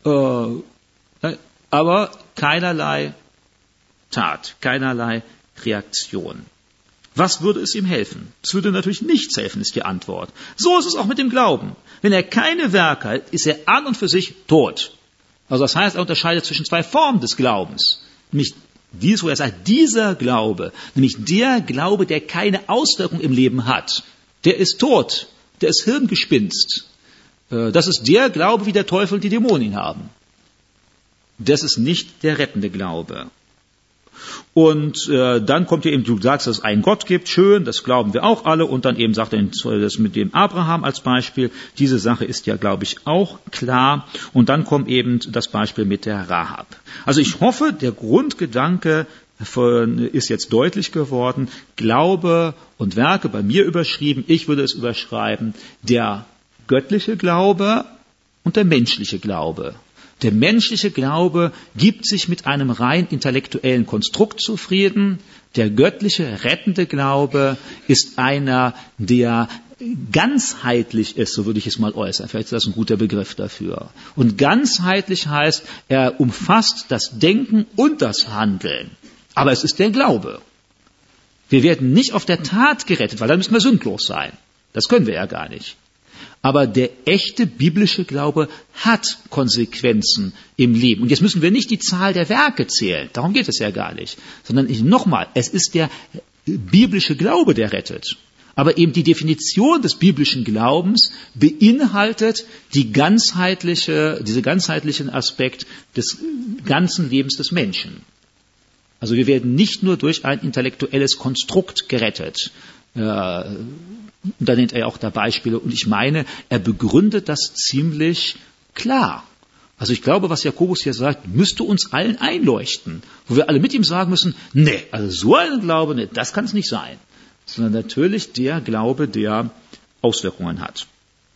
Äh, aber keinerlei Tat, keinerlei Reaktion. Was würde es ihm helfen? Es würde natürlich nichts helfen, ist die Antwort. So ist es auch mit dem Glauben. Wenn er keine Werke hat, ist er an und für sich tot. Also das heißt, er unterscheidet zwischen zwei Formen des Glaubens. Nämlich dies, wo er sagt, dieser Glaube, nämlich der Glaube, der keine Auswirkung im Leben hat, der ist tot, der ist Hirngespinst. Das ist der Glaube, wie der Teufel und die Dämonen ihn haben. Das ist nicht der rettende Glaube. Und äh, dann kommt ja eben, du sagst, dass es einen Gott gibt, schön, das glauben wir auch alle. Und dann eben sagt er das mit dem Abraham als Beispiel. Diese Sache ist ja, glaube ich, auch klar. Und dann kommt eben das Beispiel mit der Rahab. Also ich hoffe, der Grundgedanke von, ist jetzt deutlich geworden. Glaube und Werke, bei mir überschrieben, ich würde es überschreiben, der göttliche Glaube und der menschliche Glaube. Der menschliche Glaube gibt sich mit einem rein intellektuellen Konstrukt zufrieden. Der göttliche, rettende Glaube ist einer, der ganzheitlich ist, so würde ich es mal äußern. Vielleicht ist das ein guter Begriff dafür. Und ganzheitlich heißt, er umfasst das Denken und das Handeln. Aber es ist der Glaube. Wir werden nicht auf der Tat gerettet, weil dann müssen wir sündlos sein. Das können wir ja gar nicht. Aber der echte biblische Glaube hat Konsequenzen im Leben. Und jetzt müssen wir nicht die Zahl der Werke zählen. Darum geht es ja gar nicht. Sondern nochmal, es ist der biblische Glaube, der rettet. Aber eben die Definition des biblischen Glaubens beinhaltet die ganzheitliche, diese ganzheitlichen Aspekt des ganzen Lebens des Menschen. Also wir werden nicht nur durch ein intellektuelles Konstrukt gerettet. Äh, Da nennt er ja auch da Beispiele. Und ich meine, er begründet das ziemlich klar. Also ich glaube, was Jakobus hier sagt, müsste uns allen einleuchten. Wo wir alle mit ihm sagen müssen, nee, also so ein Glaube, nee, das kann es nicht sein. Sondern natürlich der Glaube, der Auswirkungen hat.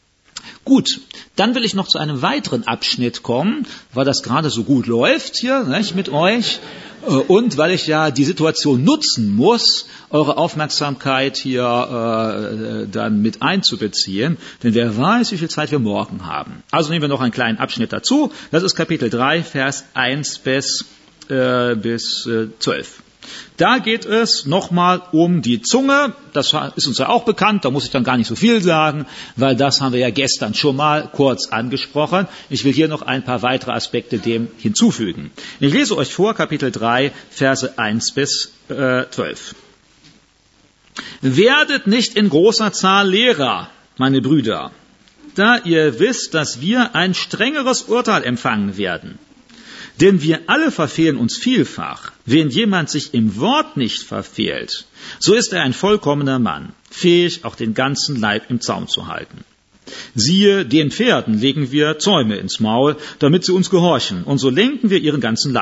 Gut, dann will ich noch zu einem weiteren Abschnitt kommen, weil das gerade so gut läuft hier, nicht, mit euch. Und weil ich ja die Situation nutzen muss, eure Aufmerksamkeit hier äh, dann mit einzubeziehen, denn wer weiß, wie viel Zeit wir morgen haben. Also nehmen wir noch einen kleinen Abschnitt dazu. Das ist Kapitel drei, Vers eins bis, äh, bis äh, zwölf. Da geht es nochmal um die Zunge. Das ist uns ja auch bekannt, da muss ich dann gar nicht so viel sagen, weil das haben wir ja gestern schon mal kurz angesprochen. Ich will hier noch ein paar weitere Aspekte dem hinzufügen. Ich lese euch vor, Kapitel drei, Verse eins bis zwölf. Werdet nicht in großer Zahl Lehrer, meine Brüder, da ihr wisst, dass wir ein strengeres Urteil empfangen werden. Denn wir alle verfehlen uns vielfach. Wenn jemand sich im Wort nicht verfehlt, so ist er ein vollkommener Mann, fähig, auch den ganzen Leib im Zaum zu halten. Siehe, den Pferden legen wir Zäume ins Maul, damit sie uns gehorchen, und so lenken wir ihren ganzen Leib.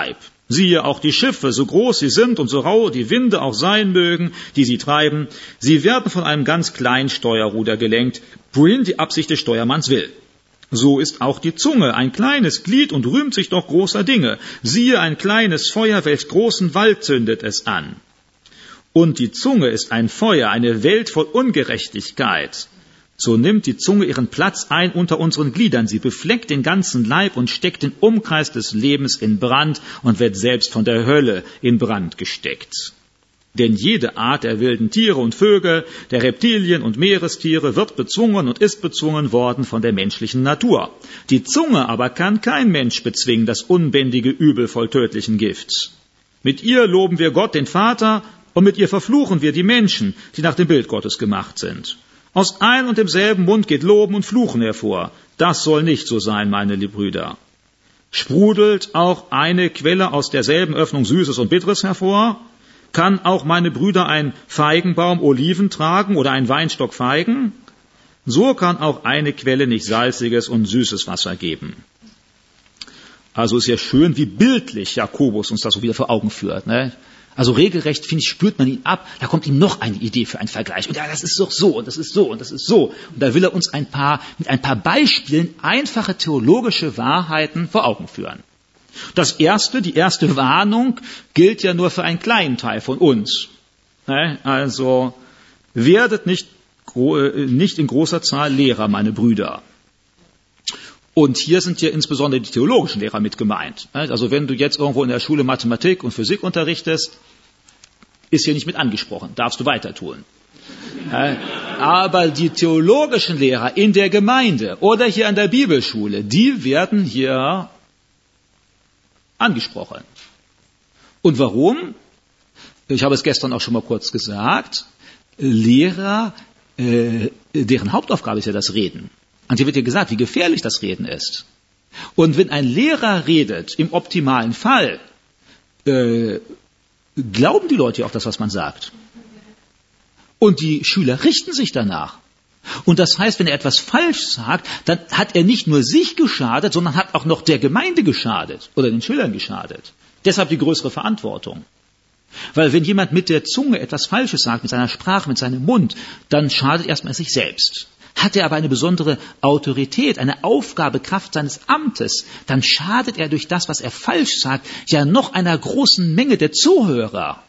Siehe auch die Schiffe, so groß sie sind und so rau die Winde auch sein mögen, die sie treiben, sie werden von einem ganz kleinen Steuerruder gelenkt, wohin die Absicht des Steuermanns will. So ist auch die Zunge ein kleines Glied und rühmt sich doch großer Dinge. Siehe ein kleines Feuer, welch großen Wald zündet es an. Und die Zunge ist ein Feuer, eine Welt voll Ungerechtigkeit. So nimmt die Zunge ihren Platz ein unter unseren Gliedern. Sie befleckt den ganzen Leib und steckt den Umkreis des Lebens in Brand und wird selbst von der Hölle in Brand gesteckt. Denn jede Art der wilden Tiere und Vögel, der Reptilien und Meerestiere wird bezwungen und ist bezwungen worden von der menschlichen Natur. Die Zunge aber kann kein Mensch bezwingen, das unbändige Übel voll tödlichen Gifts. Mit ihr loben wir Gott, den Vater, und mit ihr verfluchen wir die Menschen, die nach dem Bild Gottes gemacht sind. Aus ein und demselben Mund geht Loben und Fluchen hervor. Das soll nicht so sein, meine lieben Brüder. Sprudelt auch eine Quelle aus derselben Öffnung Süßes und Bitteres hervor? Kann auch, meine Brüder, ein Feigenbaum Oliven tragen oder ein Weinstock Feigen? So kann auch eine Quelle nicht salziges und süßes Wasser geben. Also ist ja schön, wie bildlich Jakobus uns das so wieder vor Augen führt, ne? Also regelrecht, finde ich, spürt man ihn ab, da kommt ihm noch eine Idee für einen Vergleich. Und ja, das ist doch so, und das ist so, und das ist so. Und da will er uns ein paar, mit ein paar Beispielen einfache theologische Wahrheiten vor Augen führen. Das erste, die erste Warnung gilt ja nur für einen kleinen Teil von uns. Also, werdet nicht, nicht in großer Zahl Lehrer, meine Brüder. Und hier sind ja insbesondere die theologischen Lehrer mit gemeint. Also wenn du jetzt irgendwo in der Schule Mathematik und Physik unterrichtest, ist hier nicht mit angesprochen, darfst du weiter tun. Aber die theologischen Lehrer in der Gemeinde oder hier an der Bibelschule, die werden hier angesprochen. Und warum? Ich habe es gestern auch schon mal kurz gesagt. Lehrer, äh, deren Hauptaufgabe ist ja das Reden. Und hier wird ja gesagt, wie gefährlich das Reden ist. Und wenn ein Lehrer redet, im optimalen Fall, äh, glauben die Leute ja auch das, was man sagt. Und die Schüler richten sich danach. Und das heißt, wenn er etwas falsch sagt, dann hat er nicht nur sich geschadet, sondern hat auch noch der Gemeinde geschadet oder den Schülern geschadet. Deshalb die größere Verantwortung. Weil wenn jemand mit der Zunge etwas Falsches sagt, mit seiner Sprache, mit seinem Mund, dann schadet erstmal sich selbst. Hat er aber eine besondere Autorität, eine Aufgabe, Kraft seines Amtes, dann schadet er durch das, was er falsch sagt, ja noch einer großen Menge der Zuhörer.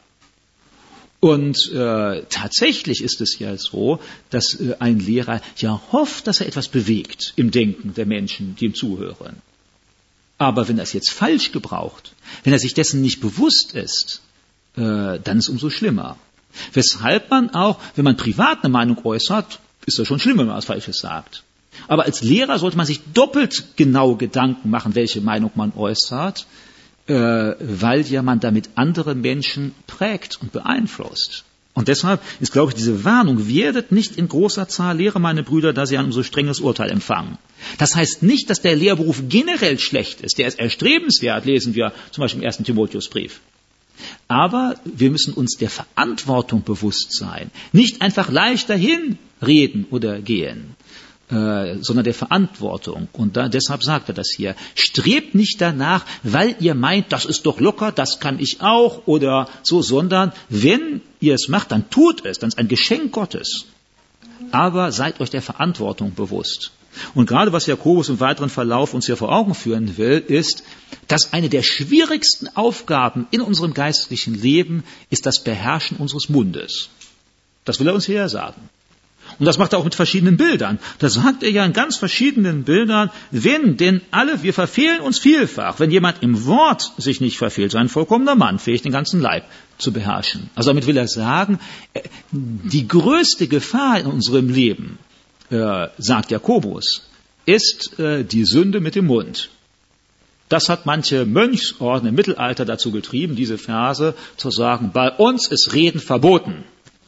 Und äh, tatsächlich ist es ja so, dass äh, ein Lehrer ja hofft, dass er etwas bewegt im Denken der Menschen, die ihm zuhören. Aber wenn er es jetzt falsch gebraucht, wenn er sich dessen nicht bewusst ist, äh, dann ist es umso schlimmer. Weshalb man auch, wenn man privat eine Meinung äußert, ist das schon schlimm, wenn man was Falsches sagt. Aber als Lehrer sollte man sich doppelt genau Gedanken machen, welche Meinung man äußert, äh, weil ja man damit andere Menschen prägt und beeinflusst. Und deshalb ist, glaube ich, diese Warnung, werdet nicht in großer Zahl Lehrer, meine Brüder, da sie ein so strenges Urteil empfangen. Das heißt nicht, dass der Lehrberuf generell schlecht ist. Der ist erstrebenswert, lesen wir zum Beispiel im ersten Timotheusbrief. Aber wir müssen uns der Verantwortung bewusst sein. Nicht einfach leicht dahin reden oder gehen, äh, sondern der Verantwortung. Und da, deshalb sagt er das hier. Strebt nicht danach, weil ihr meint, das ist doch locker, das kann ich auch oder so, sondern wenn ihr es macht, dann tut es, dann ist ein Geschenk Gottes. Aber seid euch der Verantwortung bewusst. Und gerade was Jakobus im weiteren Verlauf uns hier vor Augen führen will, ist, dass eine der schwierigsten Aufgaben in unserem geistlichen Leben ist das Beherrschen unseres Mundes. Das will er uns hier ja sagen. Und das macht er auch mit verschiedenen Bildern. Da sagt er ja in ganz verschiedenen Bildern, wenn denn alle, wir verfehlen uns vielfach, wenn jemand im Wort sich nicht verfehlt, so ein vollkommener Mann, fähig den ganzen Leib zu beherrschen. Also damit will er sagen, die größte Gefahr in unserem Leben, äh, sagt Jakobus, ist äh, die Sünde mit dem Mund. Das hat manche Mönchsorden im Mittelalter dazu getrieben, diese Verse zu sagen, bei uns ist Reden verboten.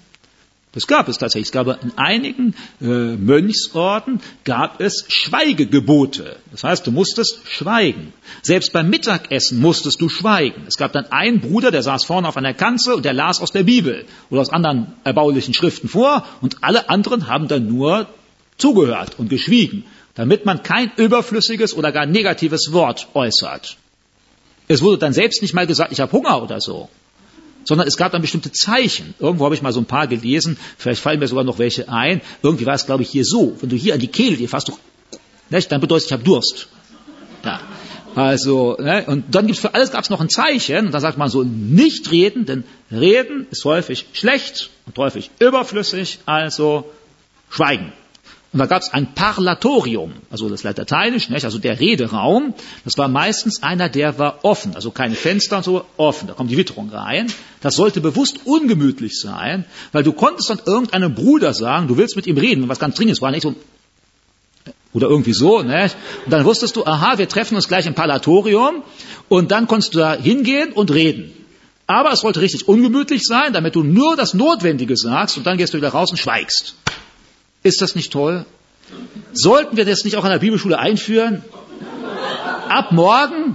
Das gab es tatsächlich. Es gab in einigen äh, Mönchsorden gab es Schweigegebote. Das heißt, du musstest schweigen. Selbst beim Mittagessen musstest du schweigen. Es gab dann einen Bruder, der saß vorne auf einer Kanzel und der las aus der Bibel oder aus anderen erbaulichen Schriften vor und alle anderen haben dann nur zugehört und geschwiegen, damit man kein überflüssiges oder gar negatives Wort äußert. Es wurde dann selbst nicht mal gesagt, ich habe Hunger oder so, sondern es gab dann bestimmte Zeichen. Irgendwo habe ich mal so ein paar gelesen, vielleicht fallen mir sogar noch welche ein. Irgendwie war es, glaube ich, hier so, wenn du hier an die Kehle dir fasst, du, nicht, dann bedeutet, ich habe Durst. Ja. Also, ne, und dann gibt's für alles gab's noch ein Zeichen, und da sagt man so, nicht reden, denn reden ist häufig schlecht und häufig überflüssig, also schweigen. Und da gab's ein Parlatorium, also das Lateinisch, nicht, also der Rederaum, das war meistens einer, der war offen, also keine Fenster und so, offen, da kommt die Witterung rein. Das sollte bewusst ungemütlich sein, weil du konntest dann irgendeinem Bruder sagen, du willst mit ihm reden, wenn was ganz Dringendes war, nicht so, oder irgendwie so, ne? Und dann wusstest du, aha, wir treffen uns gleich im Parlatorium, und dann konntest du da hingehen und reden. Aber es sollte richtig ungemütlich sein, damit du nur das Notwendige sagst, und dann gehst du wieder raus und schweigst. Ist das nicht toll? Sollten wir das nicht auch an der Bibelschule einführen? Ab morgen?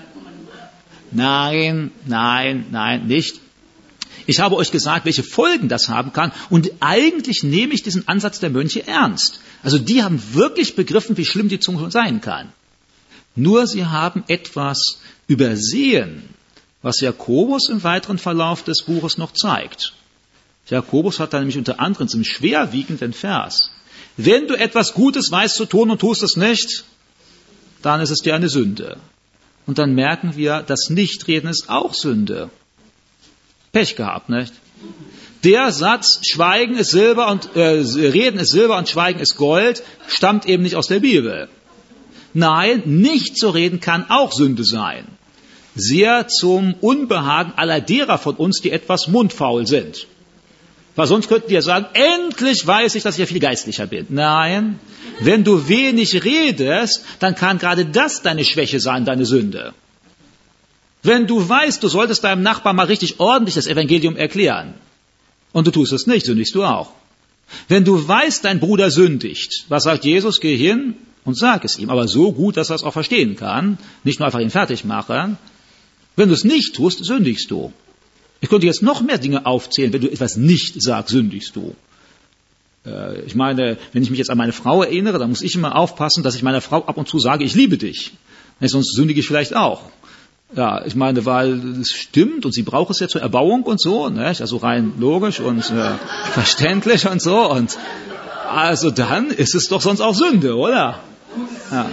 Nein, nein, nein, nicht. Ich habe euch gesagt, welche Folgen das haben kann, und eigentlich nehme ich diesen Ansatz der Mönche ernst. Also die haben wirklich begriffen, wie schlimm die Zunge sein kann. Nur sie haben etwas übersehen, was Jakobus im weiteren Verlauf des Buches noch zeigt. Jakobus hat da nämlich unter anderem einen schwerwiegenden Vers. Wenn du etwas Gutes weißt zu tun und tust es nicht, dann ist es dir eine Sünde. Und dann merken wir, das Nichtreden ist auch Sünde. Pech gehabt, nicht? Der Satz, Schweigen ist Silber und äh, Reden ist Silber und Schweigen ist Gold, stammt eben nicht aus der Bibel. Nein, nicht zu reden kann auch Sünde sein. Sehr zum Unbehagen aller derer von uns, die etwas mundfaul sind. Weil sonst könnten die ja sagen, endlich weiß ich, dass ich ja viel geistlicher bin. Nein, wenn du wenig redest, dann kann gerade das deine Schwäche sein, deine Sünde. Wenn du weißt, du solltest deinem Nachbarn mal richtig ordentlich das Evangelium erklären, und du tust es nicht, sündigst du auch. Wenn du weißt, dein Bruder sündigt, was sagt Jesus? Geh hin und sag es ihm, aber so gut, dass er es auch verstehen kann, nicht nur einfach ihn fertig machen. Wenn du es nicht tust, sündigst du. Ich könnte jetzt noch mehr Dinge aufzählen. Wenn du etwas nicht sagst, sündigst du. Äh, ich meine, wenn ich mich jetzt an meine Frau erinnere, dann muss ich immer aufpassen, dass ich meiner Frau ab und zu sage, ich liebe dich. Sonst sündige ich vielleicht auch. Ja, ich meine, weil es stimmt und sie braucht es ja zur Erbauung und so, ne? Also rein logisch und äh, verständlich und so. Und also dann ist es doch sonst auch Sünde, oder? Ja.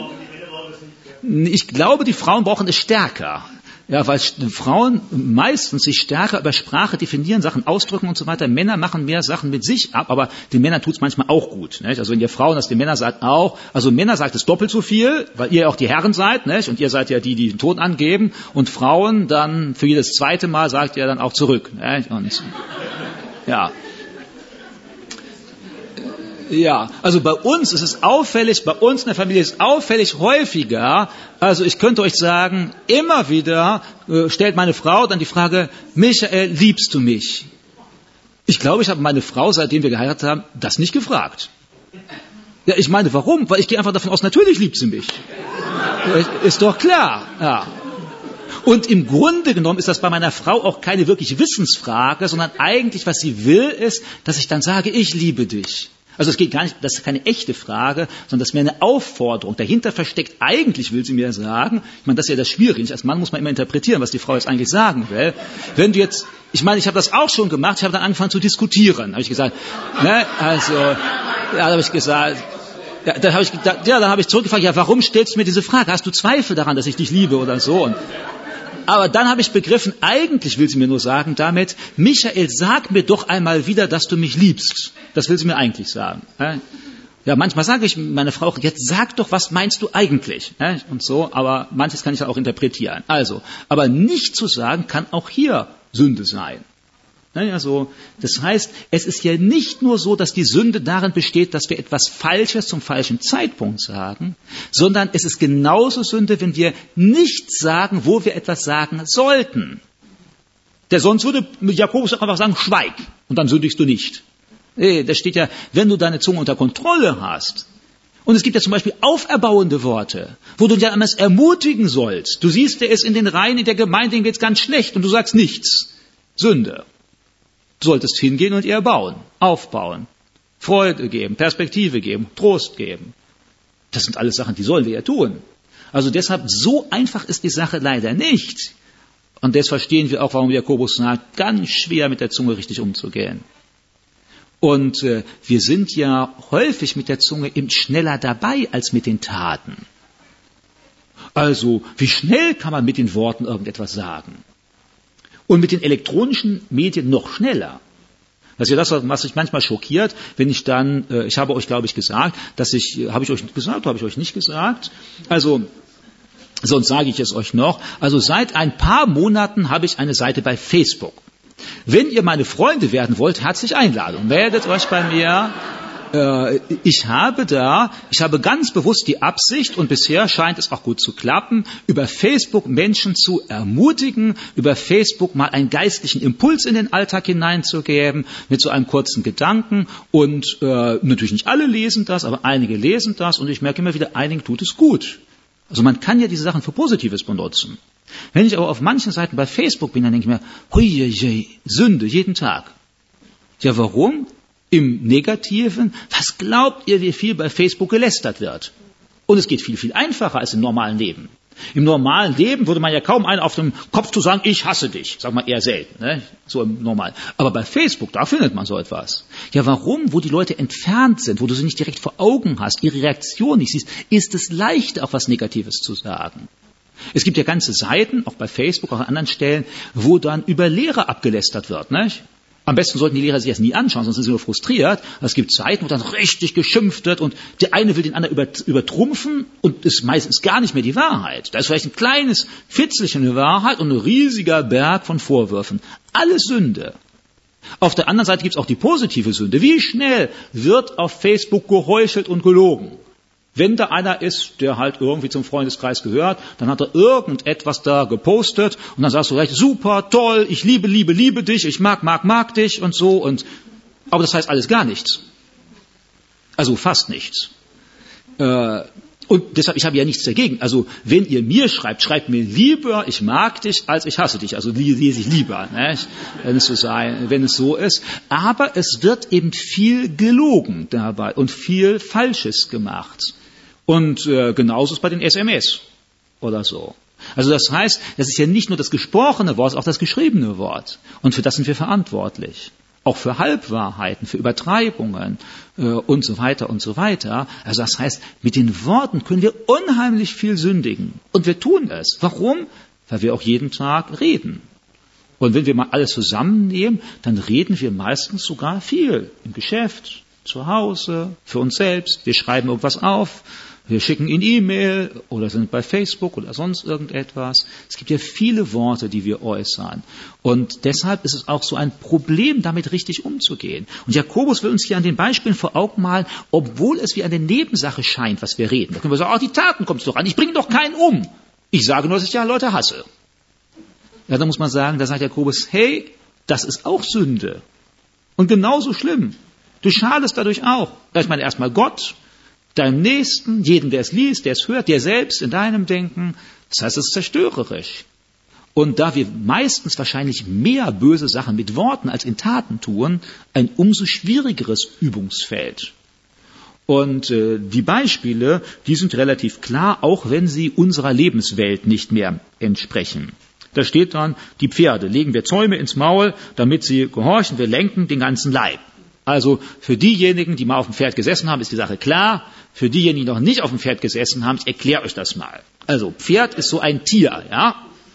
Ich glaube, die Frauen brauchen es stärker. Ja, weil Frauen meistens sich stärker über Sprache definieren, Sachen ausdrücken und so weiter. Männer machen mehr Sachen mit sich ab, aber den Männern tut's manchmal auch gut. Nicht? Also wenn ihr Frauen das den Männern sagt, auch. Also Männer sagt es doppelt so viel, weil ihr auch die Herren seid, nicht? Und ihr seid ja die, die den Ton angeben. Und Frauen dann für jedes zweite Mal sagt ihr dann auch zurück. Nicht? Und ja. Ja, also bei uns ist es auffällig, bei uns in der Familie ist es auffällig häufiger, also ich könnte euch sagen, immer wieder äh, stellt meine Frau dann die Frage, Michael, liebst du mich? Ich glaube, ich habe meine Frau, seitdem wir geheiratet haben, das nicht gefragt. Ja, ich meine, warum? Weil ich gehe einfach davon aus, natürlich liebt sie mich. Ist doch klar, ja. Und im Grunde genommen ist das bei meiner Frau auch keine wirklich Wissensfrage, sondern eigentlich, was sie will, ist, dass ich dann sage, ich liebe dich. Also es geht gar nicht, das ist keine echte Frage, sondern das ist mehr eine Aufforderung. Dahinter versteckt, eigentlich will sie mir sagen, ich meine, das ist ja das Schwierige. Als Mann muss man immer interpretieren, was die Frau jetzt eigentlich sagen will. Wenn du jetzt, ich meine, ich habe das auch schon gemacht, ich habe dann angefangen zu diskutieren. Habe ich gesagt, ne, also, ja, da habe ich gesagt, ja, dann habe ich, da, ja, dann habe ich zurückgefragt, ja, warum stellst du mir diese Frage? Hast du Zweifel daran, dass ich dich liebe oder so? Und, aber dann habe ich begriffen, eigentlich will sie mir nur sagen damit, Michael, sag mir doch einmal wieder, dass du mich liebst. Das will sie mir eigentlich sagen. Ja, manchmal sage ich meiner Frau, jetzt sag doch, was meinst du eigentlich? Und so, aber manches kann ich auch interpretieren. Also, aber nicht zu sagen, kann auch hier Sünde sein. Also, das heißt, es ist ja nicht nur so, dass die Sünde darin besteht, dass wir etwas Falsches zum falschen Zeitpunkt sagen, sondern es ist genauso Sünde, wenn wir nicht sagen, wo wir etwas sagen sollten. Der sonst würde Jakobus auch einfach sagen, schweig, und dann sündigst du nicht. Nee, da steht ja, wenn du deine Zunge unter Kontrolle hast. Und es gibt ja zum Beispiel auferbauende Worte, wo du ja einmal ermutigen sollst. Du siehst, der ist in den Reihen in der Gemeinde, dem geht's ganz schlecht, und du sagst nichts. Sünde. Du solltest hingehen und ihr erbauen, aufbauen, Freude geben, Perspektive geben, Trost geben. Das sind alles Sachen, die sollen wir ja tun. Also deshalb, so einfach ist die Sache leider nicht. Und das verstehen wir auch, warum Jakobus sagt, ganz schwer mit der Zunge richtig umzugehen. Und äh, wir sind ja häufig mit der Zunge eben schneller dabei als mit den Taten. Also, wie schnell kann man mit den Worten irgendetwas sagen? Und mit den elektronischen Medien noch schneller. Das ist ja das, was mich manchmal schockiert, wenn ich dann, äh, ich habe euch, glaube ich, gesagt, dass ich, habe ich euch nicht gesagt, habe ich euch nicht gesagt? Also, sonst sage ich es euch noch. Also seit ein paar Monaten habe ich eine Seite bei Facebook. Wenn ihr meine Freunde werden wollt, herzlich Einladung. Meldet euch bei mir. Äh, ich habe da, ich habe ganz bewusst die Absicht, und bisher scheint es auch gut zu klappen, über Facebook Menschen zu ermutigen, über Facebook mal einen geistlichen Impuls in den Alltag hineinzugeben, mit so einem kurzen Gedanken. Und äh, natürlich nicht alle lesen das, aber einige lesen das, und ich merke immer wieder, einigen tut es gut. Also man kann ja diese Sachen für Positives benutzen. Wenn ich aber auf manchen Seiten bei Facebook bin, dann denke ich mir, hui, hui, Sünde, jeden Tag. Ja, warum? Im Negativen, was glaubt ihr, wie viel bei Facebook gelästert wird? Und es geht viel, viel einfacher als im normalen Leben. Im normalen Leben würde man ja kaum einen auf dem Kopf zu sagen, ich hasse dich. Sagt man eher selten, ne? So im Normalen. Aber bei Facebook, da findet man so etwas. Ja, warum? Wo die Leute entfernt sind, wo du sie nicht direkt vor Augen hast, ihre Reaktion nicht siehst, ist es leicht, auch was Negatives zu sagen. Es gibt ja ganze Seiten, auch bei Facebook, auch an anderen Stellen, wo dann über Lehrer abgelästert wird, nicht? Am besten sollten die Lehrer sich das nie anschauen, sonst sind sie nur frustriert. Es gibt Zeiten, wo dann richtig geschimpft wird und der eine will den anderen übertrumpfen und ist meistens gar nicht mehr die Wahrheit. Da ist vielleicht ein kleines Fitzelchen eine Wahrheit und ein riesiger Berg von Vorwürfen. Alles Sünde. Auf der anderen Seite gibt es auch die positive Sünde. Wie schnell wird auf Facebook geheuchelt und gelogen? Wenn da einer ist, der halt irgendwie zum Freundeskreis gehört, dann hat er irgendetwas da gepostet und dann sagst du gleich, super, toll, ich liebe, liebe, liebe dich, ich mag, mag, mag dich und so. Und aber das heißt alles gar nichts. Also fast nichts. Äh, und deshalb, ich habe ja nichts dagegen. Also wenn ihr mir schreibt, schreibt mir lieber, ich mag dich, als ich hasse dich. Also lese ich lieber, ne? wenn es so sei, wenn es so ist. Aber es wird eben viel gelogen dabei und viel Falsches gemacht. Und äh, genauso ist es bei den S M S oder so. Also das heißt, das ist ja nicht nur das gesprochene Wort, es ist auch das geschriebene Wort. Und für das sind wir verantwortlich. Auch für Halbwahrheiten, für Übertreibungen äh, und so weiter und so weiter. Also das heißt, mit den Worten können wir unheimlich viel sündigen. Und wir tun es. Warum? Weil wir auch jeden Tag reden. Und wenn wir mal alles zusammennehmen, dann reden wir meistens sogar viel. Im Geschäft, zu Hause, für uns selbst. Wir schreiben irgendwas auf. Wir schicken in E-Mail oder sind bei Facebook oder sonst irgendetwas. Es gibt ja viele Worte, die wir äußern. Und deshalb ist es auch so ein Problem, damit richtig umzugehen. Und Jakobus will uns hier an den Beispielen vor Augen malen, obwohl es wie eine Nebensache scheint, was wir reden. Da können wir sagen, ach, die Taten kommt es doch an. Ich bringe doch keinen um. Ich sage nur, dass ich ja Leute hasse. Ja, da muss man sagen, da sagt Jakobus, hey, das ist auch Sünde. Und genauso schlimm. Du schadest dadurch auch. Ich meine erstmal Gott, deinem Nächsten, jedem, der es liest, der es hört, dir selbst, in deinem Denken. Das heißt, es ist zerstörerisch. Und da wir meistens wahrscheinlich mehr böse Sachen mit Worten als in Taten tun, ein umso schwierigeres Übungsfeld. Und äh, die Beispiele, die sind relativ klar, auch wenn sie unserer Lebenswelt nicht mehr entsprechen. Da steht dann, die Pferde legen wir Zäume ins Maul, damit sie gehorchen, wir lenken den ganzen Leib. Also für diejenigen, die mal auf dem Pferd gesessen haben, ist die Sache klar. Für diejenigen, die noch nicht auf dem Pferd gesessen haben, ich erkläre euch das mal. Also Pferd ist so ein Tier, ja,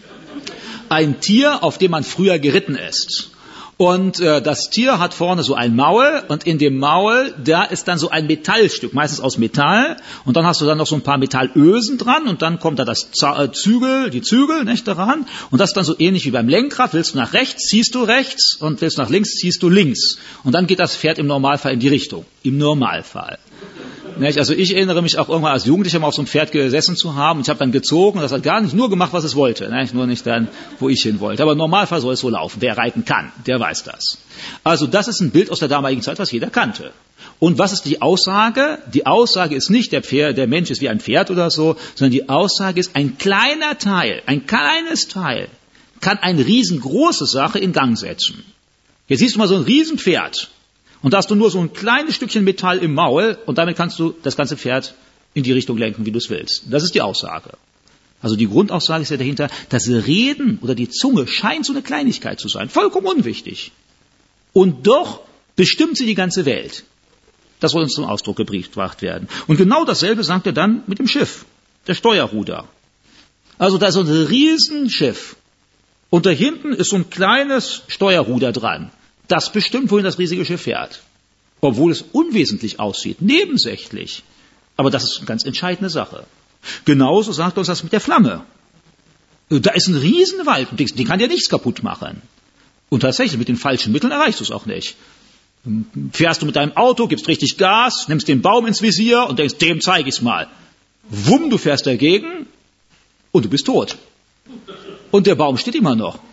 ein Tier, auf dem man früher geritten ist. Und äh, das Tier hat vorne so ein Maul und in dem Maul, da ist dann so ein Metallstück, meistens aus Metall. Und dann hast du dann noch so ein paar Metallösen dran und dann kommt da das Zügel, die Zügel, nicht, daran. Und das ist dann so ähnlich wie beim Lenkrad. Willst du nach rechts, ziehst du rechts und willst du nach links, ziehst du links. Und dann geht das Pferd im Normalfall in die Richtung. Im Normalfall. Also ich erinnere mich auch irgendwann als Jugendlicher mal auf so einem Pferd gesessen zu haben. Und ich habe dann gezogen und das hat gar nicht nur gemacht, was es wollte. Nur nicht dann, wo ich hin wollte. Aber im Normalfall soll es so laufen. Wer reiten kann, der weiß das. Also das ist ein Bild aus der damaligen Zeit, was jeder kannte. Und was ist die Aussage? Die Aussage ist nicht, der Pferd, der Mensch ist wie ein Pferd oder so, sondern die Aussage ist, ein kleiner Teil, ein kleines Teil kann eine riesengroße Sache in Gang setzen. Jetzt siehst du mal so ein Riesenpferd. Und da hast du nur so ein kleines Stückchen Metall im Maul und damit kannst du das ganze Pferd in die Richtung lenken, wie du es willst. Das ist die Aussage. Also die Grundaussage ist ja dahinter, das Reden oder die Zunge scheint so eine Kleinigkeit zu sein, vollkommen unwichtig. Und doch bestimmt sie die ganze Welt. Das soll uns zum Ausdruck gebracht werden. Und genau dasselbe sagt er dann mit dem Schiff, der Steuerruder. Also da ist so ein Riesenschiff. Und da hinten ist so ein kleines Steuerruder dran. Das bestimmt, wohin das riesige Schiff fährt. Obwohl es unwesentlich aussieht, nebensächlich. Aber das ist eine ganz entscheidende Sache. Genauso sagt uns das mit der Flamme. Da ist ein Riesenwald, die kann dir nichts kaputt machen. Und tatsächlich, mit den falschen Mitteln erreichst du es auch nicht. Fährst du mit deinem Auto, gibst richtig Gas, nimmst den Baum ins Visier und denkst, dem zeige ich's mal. Wumm, du fährst dagegen und du bist tot. Und der Baum steht immer noch.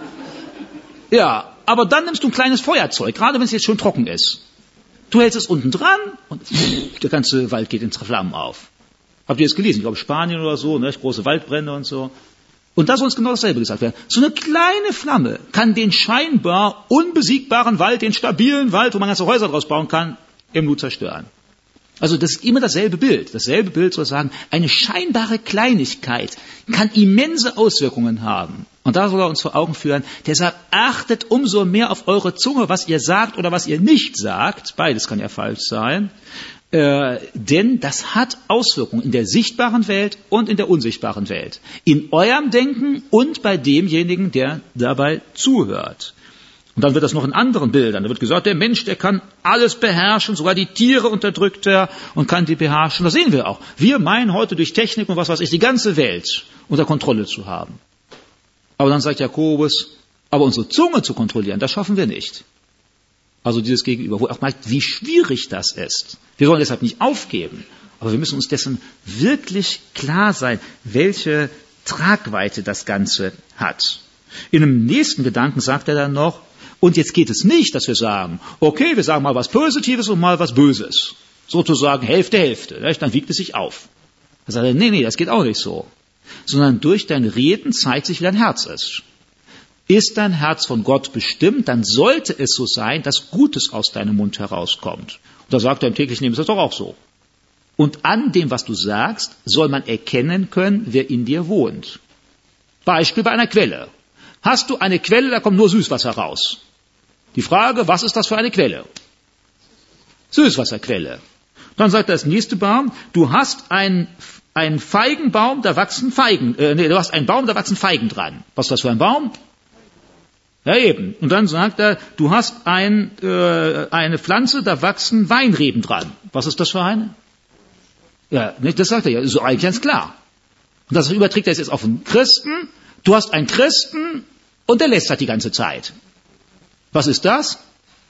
Ja, aber dann nimmst du ein kleines Feuerzeug, gerade wenn es jetzt schon trocken ist. Du hältst es unten dran und der ganze Wald geht in Flammen auf. Habt ihr das gelesen? Ich glaube Spanien oder so, ne? Große Waldbrände und so. Und da soll uns genau dasselbe gesagt werden. So eine kleine Flamme kann den scheinbar unbesiegbaren Wald, den stabilen Wald, wo man ganze Häuser draus bauen kann, im Nu zerstören. Also das ist immer dasselbe Bild. Dasselbe Bild soll sagen, eine scheinbare Kleinigkeit kann immense Auswirkungen haben. Und da soll er uns vor Augen führen, deshalb achtet umso mehr auf eure Zunge, was ihr sagt oder was ihr nicht sagt. Beides kann ja falsch sein. Äh, denn das hat Auswirkungen in der sichtbaren Welt und in der unsichtbaren Welt. In eurem Denken und bei demjenigen, der dabei zuhört. Und dann wird das noch in anderen Bildern. Da wird gesagt, der Mensch, der kann alles beherrschen, sogar die Tiere unterdrückt er und kann die beherrschen. Das sehen wir auch. Wir meinen heute durch Technik und was weiß ich, die ganze Welt unter Kontrolle zu haben. Aber dann sagt Jakobus, aber unsere Zunge zu kontrollieren, das schaffen wir nicht. Also dieses Gegenüber, wo er auch merkt, wie schwierig das ist. Wir sollen deshalb nicht aufgeben, aber wir müssen uns dessen wirklich klar sein, welche Tragweite das Ganze hat. In einem nächsten Gedanken sagt er dann noch, und jetzt geht es nicht, dass wir sagen, okay, wir sagen mal was Positives und mal was Böses. Sozusagen Hälfte, Hälfte. Dann wiegt es sich auf. Er sagt, nee, nee, das geht auch nicht so. Sondern durch dein Reden zeigt sich, wie dein Herz ist. Ist dein Herz von Gott bestimmt, dann sollte es so sein, dass Gutes aus deinem Mund herauskommt. Und da sagt er im täglichen Leben, ist das doch auch so. Und an dem, was du sagst, soll man erkennen können, wer in dir wohnt. Beispiel bei einer Quelle. Hast du eine Quelle, da kommt nur Süßwasser raus. Die Frage, was ist das für eine Quelle? Süßwasserquelle. Dann sagt das nächste Baum, du hast einen, einen Feigenbaum, da wachsen Feigen, äh, nee, du hast einen Baum, da wachsen Feigen dran. Was ist das für ein Baum? Ja eben. Und dann sagt er, du hast ein, äh, eine Pflanze, da wachsen Weinreben dran. Was ist das für eine? Ja, das sagt er ja, so eigentlich ganz klar. Und das überträgt er jetzt auf einen Christen. Du hast einen Christen und der lästert die ganze Zeit. Was ist das?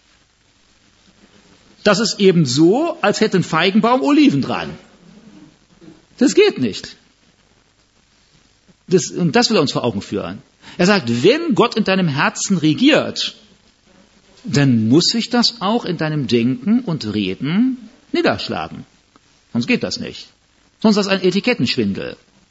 Das ist eben so, als hätte ein Feigenbaum Oliven dran. Das geht nicht. Das, und das will er uns vor Augen führen. Er sagt, wenn Gott in deinem Herzen regiert, dann muss sich das auch in deinem Denken und Reden niederschlagen. Sonst geht das nicht. Sonst ist das ein Etikettenschwindel.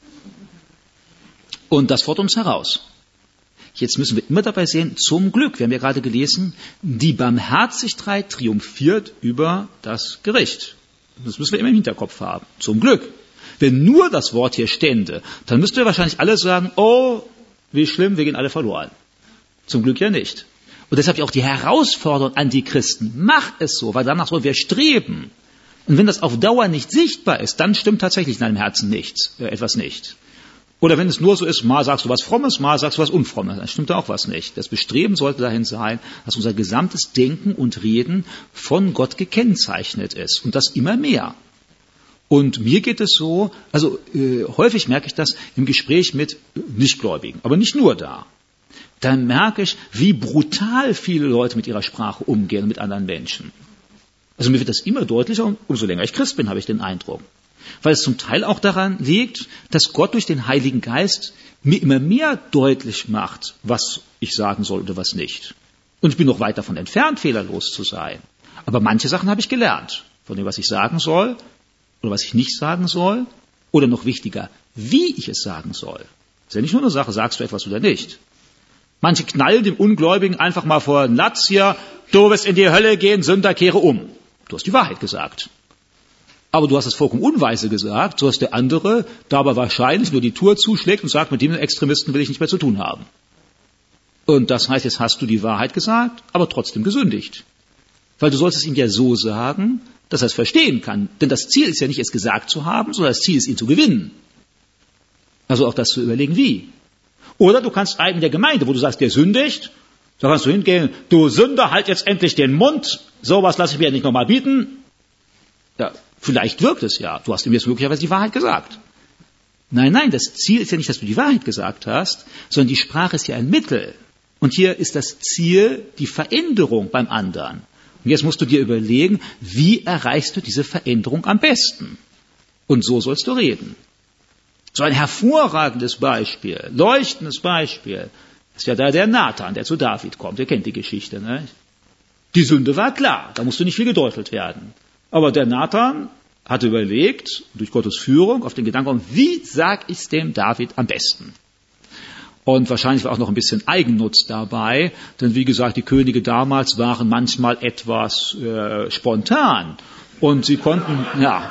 Und das fordert uns heraus. Jetzt müssen wir immer dabei sehen, zum Glück, wir haben ja gerade gelesen, die Barmherzigkeit triumphiert über das Gericht. Das müssen wir immer im Hinterkopf haben. Zum Glück. Wenn nur das Wort hier stände, dann müssten wir wahrscheinlich alle sagen, oh, wie schlimm, wir gehen alle verloren. Zum Glück ja nicht. Und deshalb auch die Herausforderung an die Christen, mach es so, weil danach sollen wir streben. Und wenn das auf Dauer nicht sichtbar ist, dann stimmt tatsächlich in deinem Herzen nichts, äh, etwas nicht. Oder wenn es nur so ist, mal sagst du was Frommes, mal sagst du was Unfrommes, dann stimmt da auch was nicht. Das Bestreben sollte dahin sein, dass unser gesamtes Denken und Reden von Gott gekennzeichnet ist. Und das immer mehr. Und mir geht es so, also äh, häufig merke ich das im Gespräch mit Nichtgläubigen, aber nicht nur da. Dann merke ich, wie brutal viele Leute mit ihrer Sprache umgehen, mit anderen Menschen. Also mir wird das immer deutlicher und umso länger ich Christ bin, habe ich den Eindruck. Weil es zum Teil auch daran liegt, dass Gott durch den Heiligen Geist mir immer mehr deutlich macht, was ich sagen soll oder was nicht. Und ich bin noch weit davon entfernt, fehlerlos zu sein. Aber manche Sachen habe ich gelernt. Von dem, was ich sagen soll oder was ich nicht sagen soll. Oder noch wichtiger, wie ich es sagen soll. Das ist ja nicht nur eine Sache, sagst du etwas oder nicht. Manche knallen dem Ungläubigen einfach mal vor den Latz hier, du wirst in die Hölle gehen, Sünder, kehre um. Du hast die Wahrheit gesagt. Aber du hast es vollkommen unweise gesagt, so dass der andere dabei wahrscheinlich nur die Tour zuschlägt und sagt, mit dem Extremisten will ich nicht mehr zu tun haben. Und das heißt, jetzt hast du die Wahrheit gesagt, aber trotzdem gesündigt. Weil du sollst es ihm ja so sagen, dass er es verstehen kann. Denn das Ziel ist ja nicht, es gesagt zu haben, sondern das Ziel ist, ihn zu gewinnen. Also auch das zu überlegen, wie. Oder du kannst einem der Gemeinde, wo du sagst, der sündigt, da kannst du hingehen, du Sünder, halt jetzt endlich den Mund, sowas lasse ich mir ja nicht nochmal bieten. Ja, vielleicht wirkt es ja. Du hast ihm jetzt möglicherweise die Wahrheit gesagt. Nein, nein, das Ziel ist ja nicht, dass du die Wahrheit gesagt hast, sondern die Sprache ist ja ein Mittel. Und hier ist das Ziel die Veränderung beim anderen. Und jetzt musst du dir überlegen, wie erreichst du diese Veränderung am besten? Und so sollst du reden. So ein hervorragendes Beispiel, leuchtendes Beispiel, ist ja da der Nathan, der zu David kommt. Ihr kennt die Geschichte, ne? Die Sünde war klar, da musste nicht viel gedeutelt werden. Aber der Nathan hatte überlegt, durch Gottes Führung, auf den Gedanken, wie sag ich's dem David am besten? Und wahrscheinlich war auch noch ein bisschen Eigennutz dabei, denn wie gesagt, die Könige damals waren manchmal etwas äh, spontan. Und sie konnten, ja,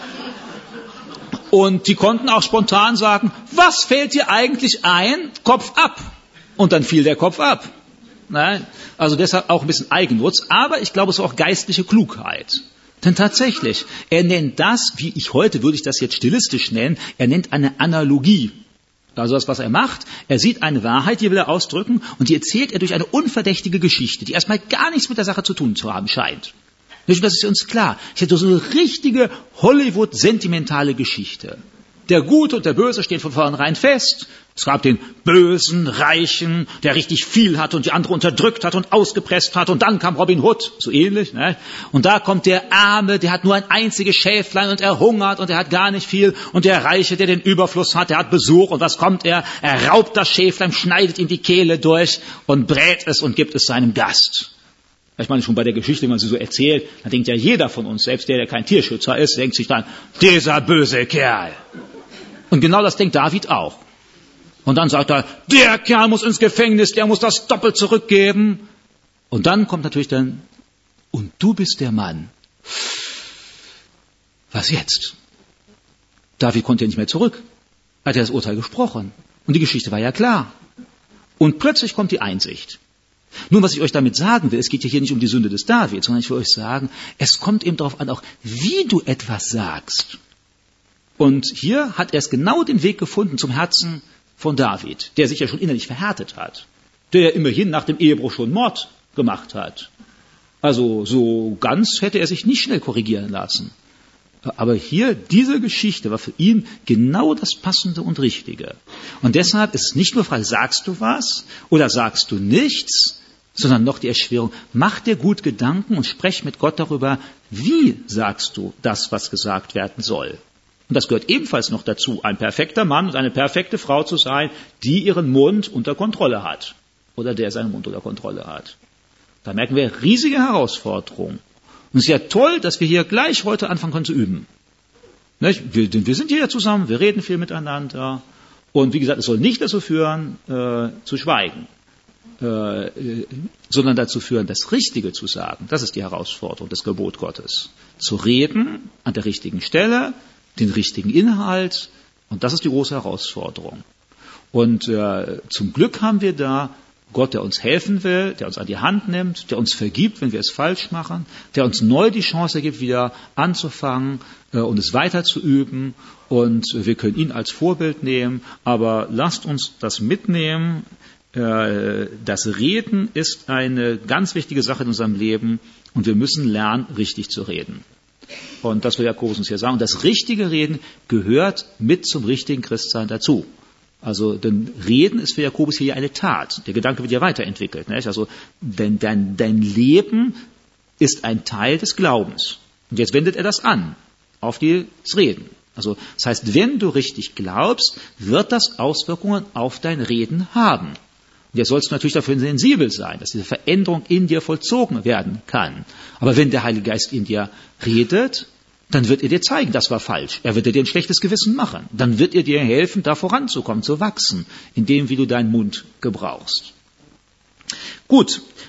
und die konnten auch spontan sagen, was fällt dir eigentlich ein? Kopf ab. Und dann fiel der Kopf ab. Nein? Also deshalb auch ein bisschen Eigennutz, aber ich glaube, es ist auch geistliche Klugheit. Denn tatsächlich, er nennt das, wie ich heute würde ich das jetzt stilistisch nennen, er nennt eine Analogie. Also das, was er macht, er sieht eine Wahrheit, die will er ausdrücken, und die erzählt er durch eine unverdächtige Geschichte, die erstmal gar nichts mit der Sache zu tun zu haben scheint. Nicht, das ist uns klar. Ich hätte so eine richtige Hollywood-sentimentale Geschichte. Der Gute und der Böse stehen von vornherein fest. Es gab den bösen, Reichen, der richtig viel hat und die andere unterdrückt hat und ausgepresst hat. Und dann kam Robin Hood, so ähnlich. Ne? Und da kommt der Arme, der hat nur ein einziges Schäflein und er hungert und er hat gar nicht viel. Und der Reiche, der den Überfluss hat, der hat Besuch. Und was kommt er? Er raubt das Schäflein, schneidet ihm die Kehle durch und brät es und gibt es seinem Gast. Ich meine, schon bei der Geschichte, wenn man sie so erzählt, dann denkt ja jeder von uns, selbst der, der kein Tierschützer ist, denkt sich dann, dieser böse Kerl. Und genau das denkt David auch. Und dann sagt er, der Kerl muss ins Gefängnis, der muss das doppelt zurückgeben. Und dann kommt natürlich dann, und du bist der Mann. Was jetzt? David konnte ja nicht mehr zurück. Er hat ja das Urteil gesprochen. Und die Geschichte war ja klar. Und plötzlich kommt die Einsicht. Nun, was ich euch damit sagen will, es geht ja hier nicht um die Sünde des David, sondern ich will euch sagen, es kommt eben darauf an, auch wie du etwas sagst. Und hier hat er es genau den Weg gefunden zum Herzen von David, der sich ja schon innerlich verhärtet hat, der ja immerhin nach dem Ehebruch schon Mord gemacht hat. Also so ganz hätte er sich nicht schnell korrigieren lassen. Aber hier, diese Geschichte war für ihn genau das Passende und Richtige. Und deshalb ist es nicht nur frei, sagst du was oder sagst du nichts, sondern noch die Erschwerung, mach dir gut Gedanken und sprech mit Gott darüber, wie sagst du das, was gesagt werden soll. Und das gehört ebenfalls noch dazu, ein perfekter Mann und eine perfekte Frau zu sein, die ihren Mund unter Kontrolle hat. Oder der seinen Mund unter Kontrolle hat. Da merken wir riesige Herausforderungen. Und es ist ja toll, dass wir hier gleich heute anfangen können zu üben. Wir, wir sind hier ja zusammen, wir reden viel miteinander. Und wie gesagt, es soll nicht dazu führen, äh, zu schweigen, äh, sondern dazu führen, das Richtige zu sagen. Das ist die Herausforderung, das Gebot Gottes. Zu reden an der richtigen Stelle, den richtigen Inhalt. Und das ist die große Herausforderung. Und äh, zum Glück haben wir da Gott, der uns helfen will, der uns an die Hand nimmt, der uns vergibt, wenn wir es falsch machen, der uns neu die Chance gibt, wieder anzufangen äh, und es weiter zu üben. Und äh, wir können ihn als Vorbild nehmen, aber lasst uns das mitnehmen. Äh, das Reden ist eine ganz wichtige Sache in unserem Leben und wir müssen lernen, richtig zu reden. Und das will Jakobus uns hier sagen. Und das richtige Reden gehört mit zum richtigen Christsein dazu. Also, denn Reden ist für Jakobus hier eine Tat. Der Gedanke wird ja weiterentwickelt. Nicht? Also, denn dein, dein Leben ist ein Teil des Glaubens. Und jetzt wendet er das an, auf das Reden. Also, das heißt, wenn du richtig glaubst, wird das Auswirkungen auf dein Reden haben. Und jetzt sollst du natürlich dafür sensibel sein, dass diese Veränderung in dir vollzogen werden kann. Aber wenn der Heilige Geist in dir redet, dann wird er dir zeigen, das war falsch. Er wird dir ein schlechtes Gewissen machen. Dann wird er dir helfen, da voranzukommen, zu wachsen, in dem, wie du deinen Mund gebrauchst. Gut,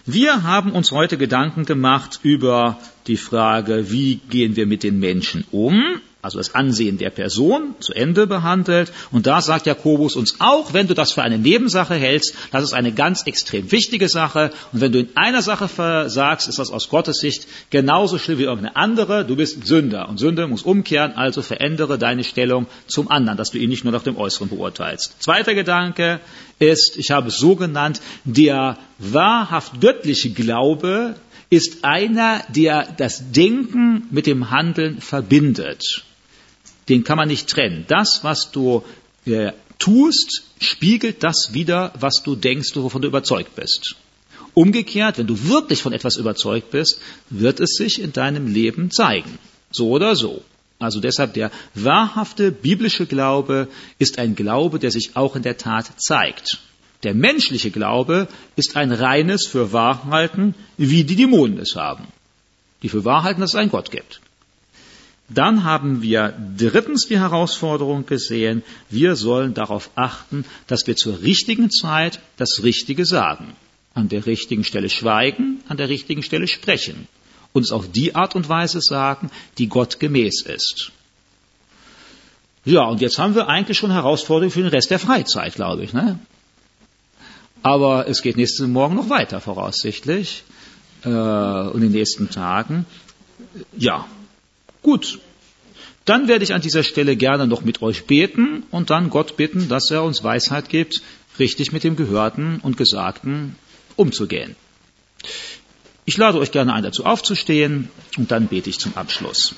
Wir haben uns heute Gedanken gemacht über die Frage, wie gehen wir mit den Menschen um, also das Ansehen der Person zu Ende behandelt. Und da sagt Jakobus uns auch, wenn du das für eine Nebensache hältst, das ist eine ganz extrem wichtige Sache. Und wenn du in einer Sache versagst, ist das aus Gottes Sicht genauso schlimm wie irgendeine andere. Du bist Sünder und Sünde muss umkehren, also verändere deine Stellung zum anderen, dass du ihn nicht nur nach dem Äußeren beurteilst. Zweiter Gedanke ist, ich habe es so genannt, der wahrhaft göttliche Glaube ist einer, der das Denken mit dem Handeln verbindet. Den kann man nicht trennen. Das, was du äh, tust, spiegelt das wider, was du denkst, wovon du überzeugt bist. Umgekehrt, wenn du wirklich von etwas überzeugt bist, wird es sich in deinem Leben zeigen. So oder so. Also deshalb der wahrhafte biblische Glaube ist ein Glaube, der sich auch in der Tat zeigt. Der menschliche Glaube ist ein reines für Wahrhalten, wie die Dämonen es haben. Die für Wahrhalten, dass es einen Gott gibt. Dann haben wir drittens die Herausforderung gesehen, wir sollen darauf achten, dass wir zur richtigen Zeit das Richtige sagen. An der richtigen Stelle schweigen, an der richtigen Stelle sprechen. Uns auf die Art und Weise sagen, die Gott gemäß ist. Ja, und jetzt haben wir eigentlich schon Herausforderungen für den Rest der Freizeit, glaube ich, ne? Aber es geht nächsten Morgen noch weiter, voraussichtlich, äh, und in den nächsten Tagen. Ja, gut. Dann werde ich an dieser Stelle gerne noch mit euch beten und dann Gott bitten, dass er uns Weisheit gibt, richtig mit dem Gehörten und Gesagten umzugehen. Ich lade euch gerne ein, dazu aufzustehen und dann bete ich zum Abschluss.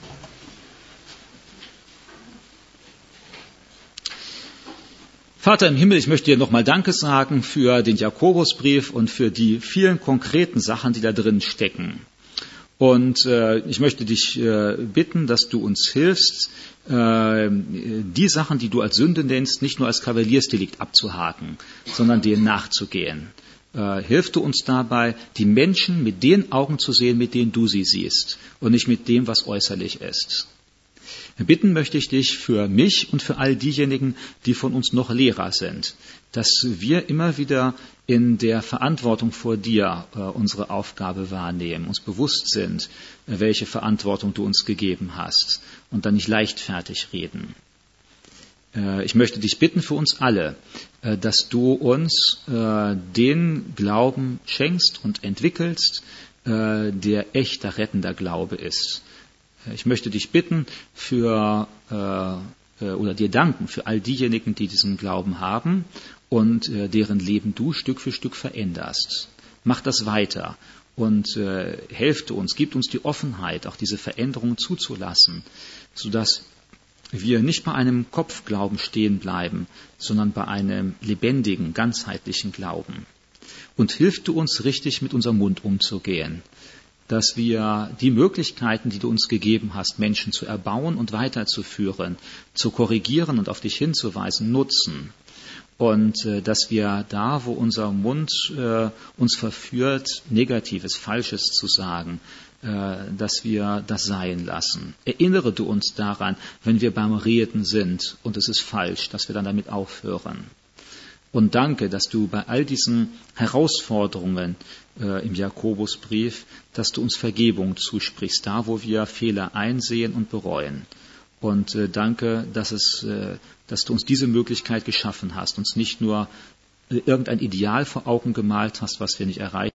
Vater im Himmel, ich möchte dir nochmal Danke sagen für den Jakobusbrief und für die vielen konkreten Sachen, die da drin stecken. Und äh, ich möchte dich äh, bitten, dass du uns hilfst, äh, die Sachen, die du als Sünde nennst, nicht nur als Kavaliersdelikt abzuhaken, sondern denen nachzugehen. Äh, hilf du uns dabei, die Menschen mit den Augen zu sehen, mit denen du sie siehst und nicht mit dem, was äußerlich ist. Bitten möchte ich dich für mich und für all diejenigen, die von uns noch Lehrer sind, dass wir immer wieder in der Verantwortung vor dir äh, unsere Aufgabe wahrnehmen, uns bewusst sind, äh, welche Verantwortung du uns gegeben hast und dann nicht leichtfertig reden. Äh, ich möchte dich bitten für uns alle, äh, dass du uns äh, den Glauben schenkst und entwickelst, äh, der echter rettender Glaube ist. Ich möchte dich bitten für äh, oder dir danken für all diejenigen, die diesen Glauben haben und äh, deren Leben du Stück für Stück veränderst. Mach das weiter und äh, helft uns, gib uns die Offenheit, auch diese Veränderung zuzulassen, sodass wir nicht bei einem Kopfglauben stehen bleiben, sondern bei einem lebendigen, ganzheitlichen Glauben. Und hilf du uns richtig mit unserem Mund umzugehen, dass wir die Möglichkeiten, die du uns gegeben hast, Menschen zu erbauen und weiterzuführen, zu korrigieren und auf dich hinzuweisen, nutzen. Und äh, dass wir da, wo unser Mund äh, uns verführt, Negatives, Falsches zu sagen, äh, dass wir das sein lassen. Erinnere du uns daran, wenn wir beim Reden sind und es ist falsch, dass wir dann damit aufhören. Und danke, dass du bei all diesen Herausforderungen äh, im Jakobusbrief, dass du uns Vergebung zusprichst, da wo wir Fehler einsehen und bereuen. Und äh, danke, dass, es, äh, dass du uns diese Möglichkeit geschaffen hast, uns nicht nur äh, irgendein Ideal vor Augen gemalt hast, was wir nicht erreichen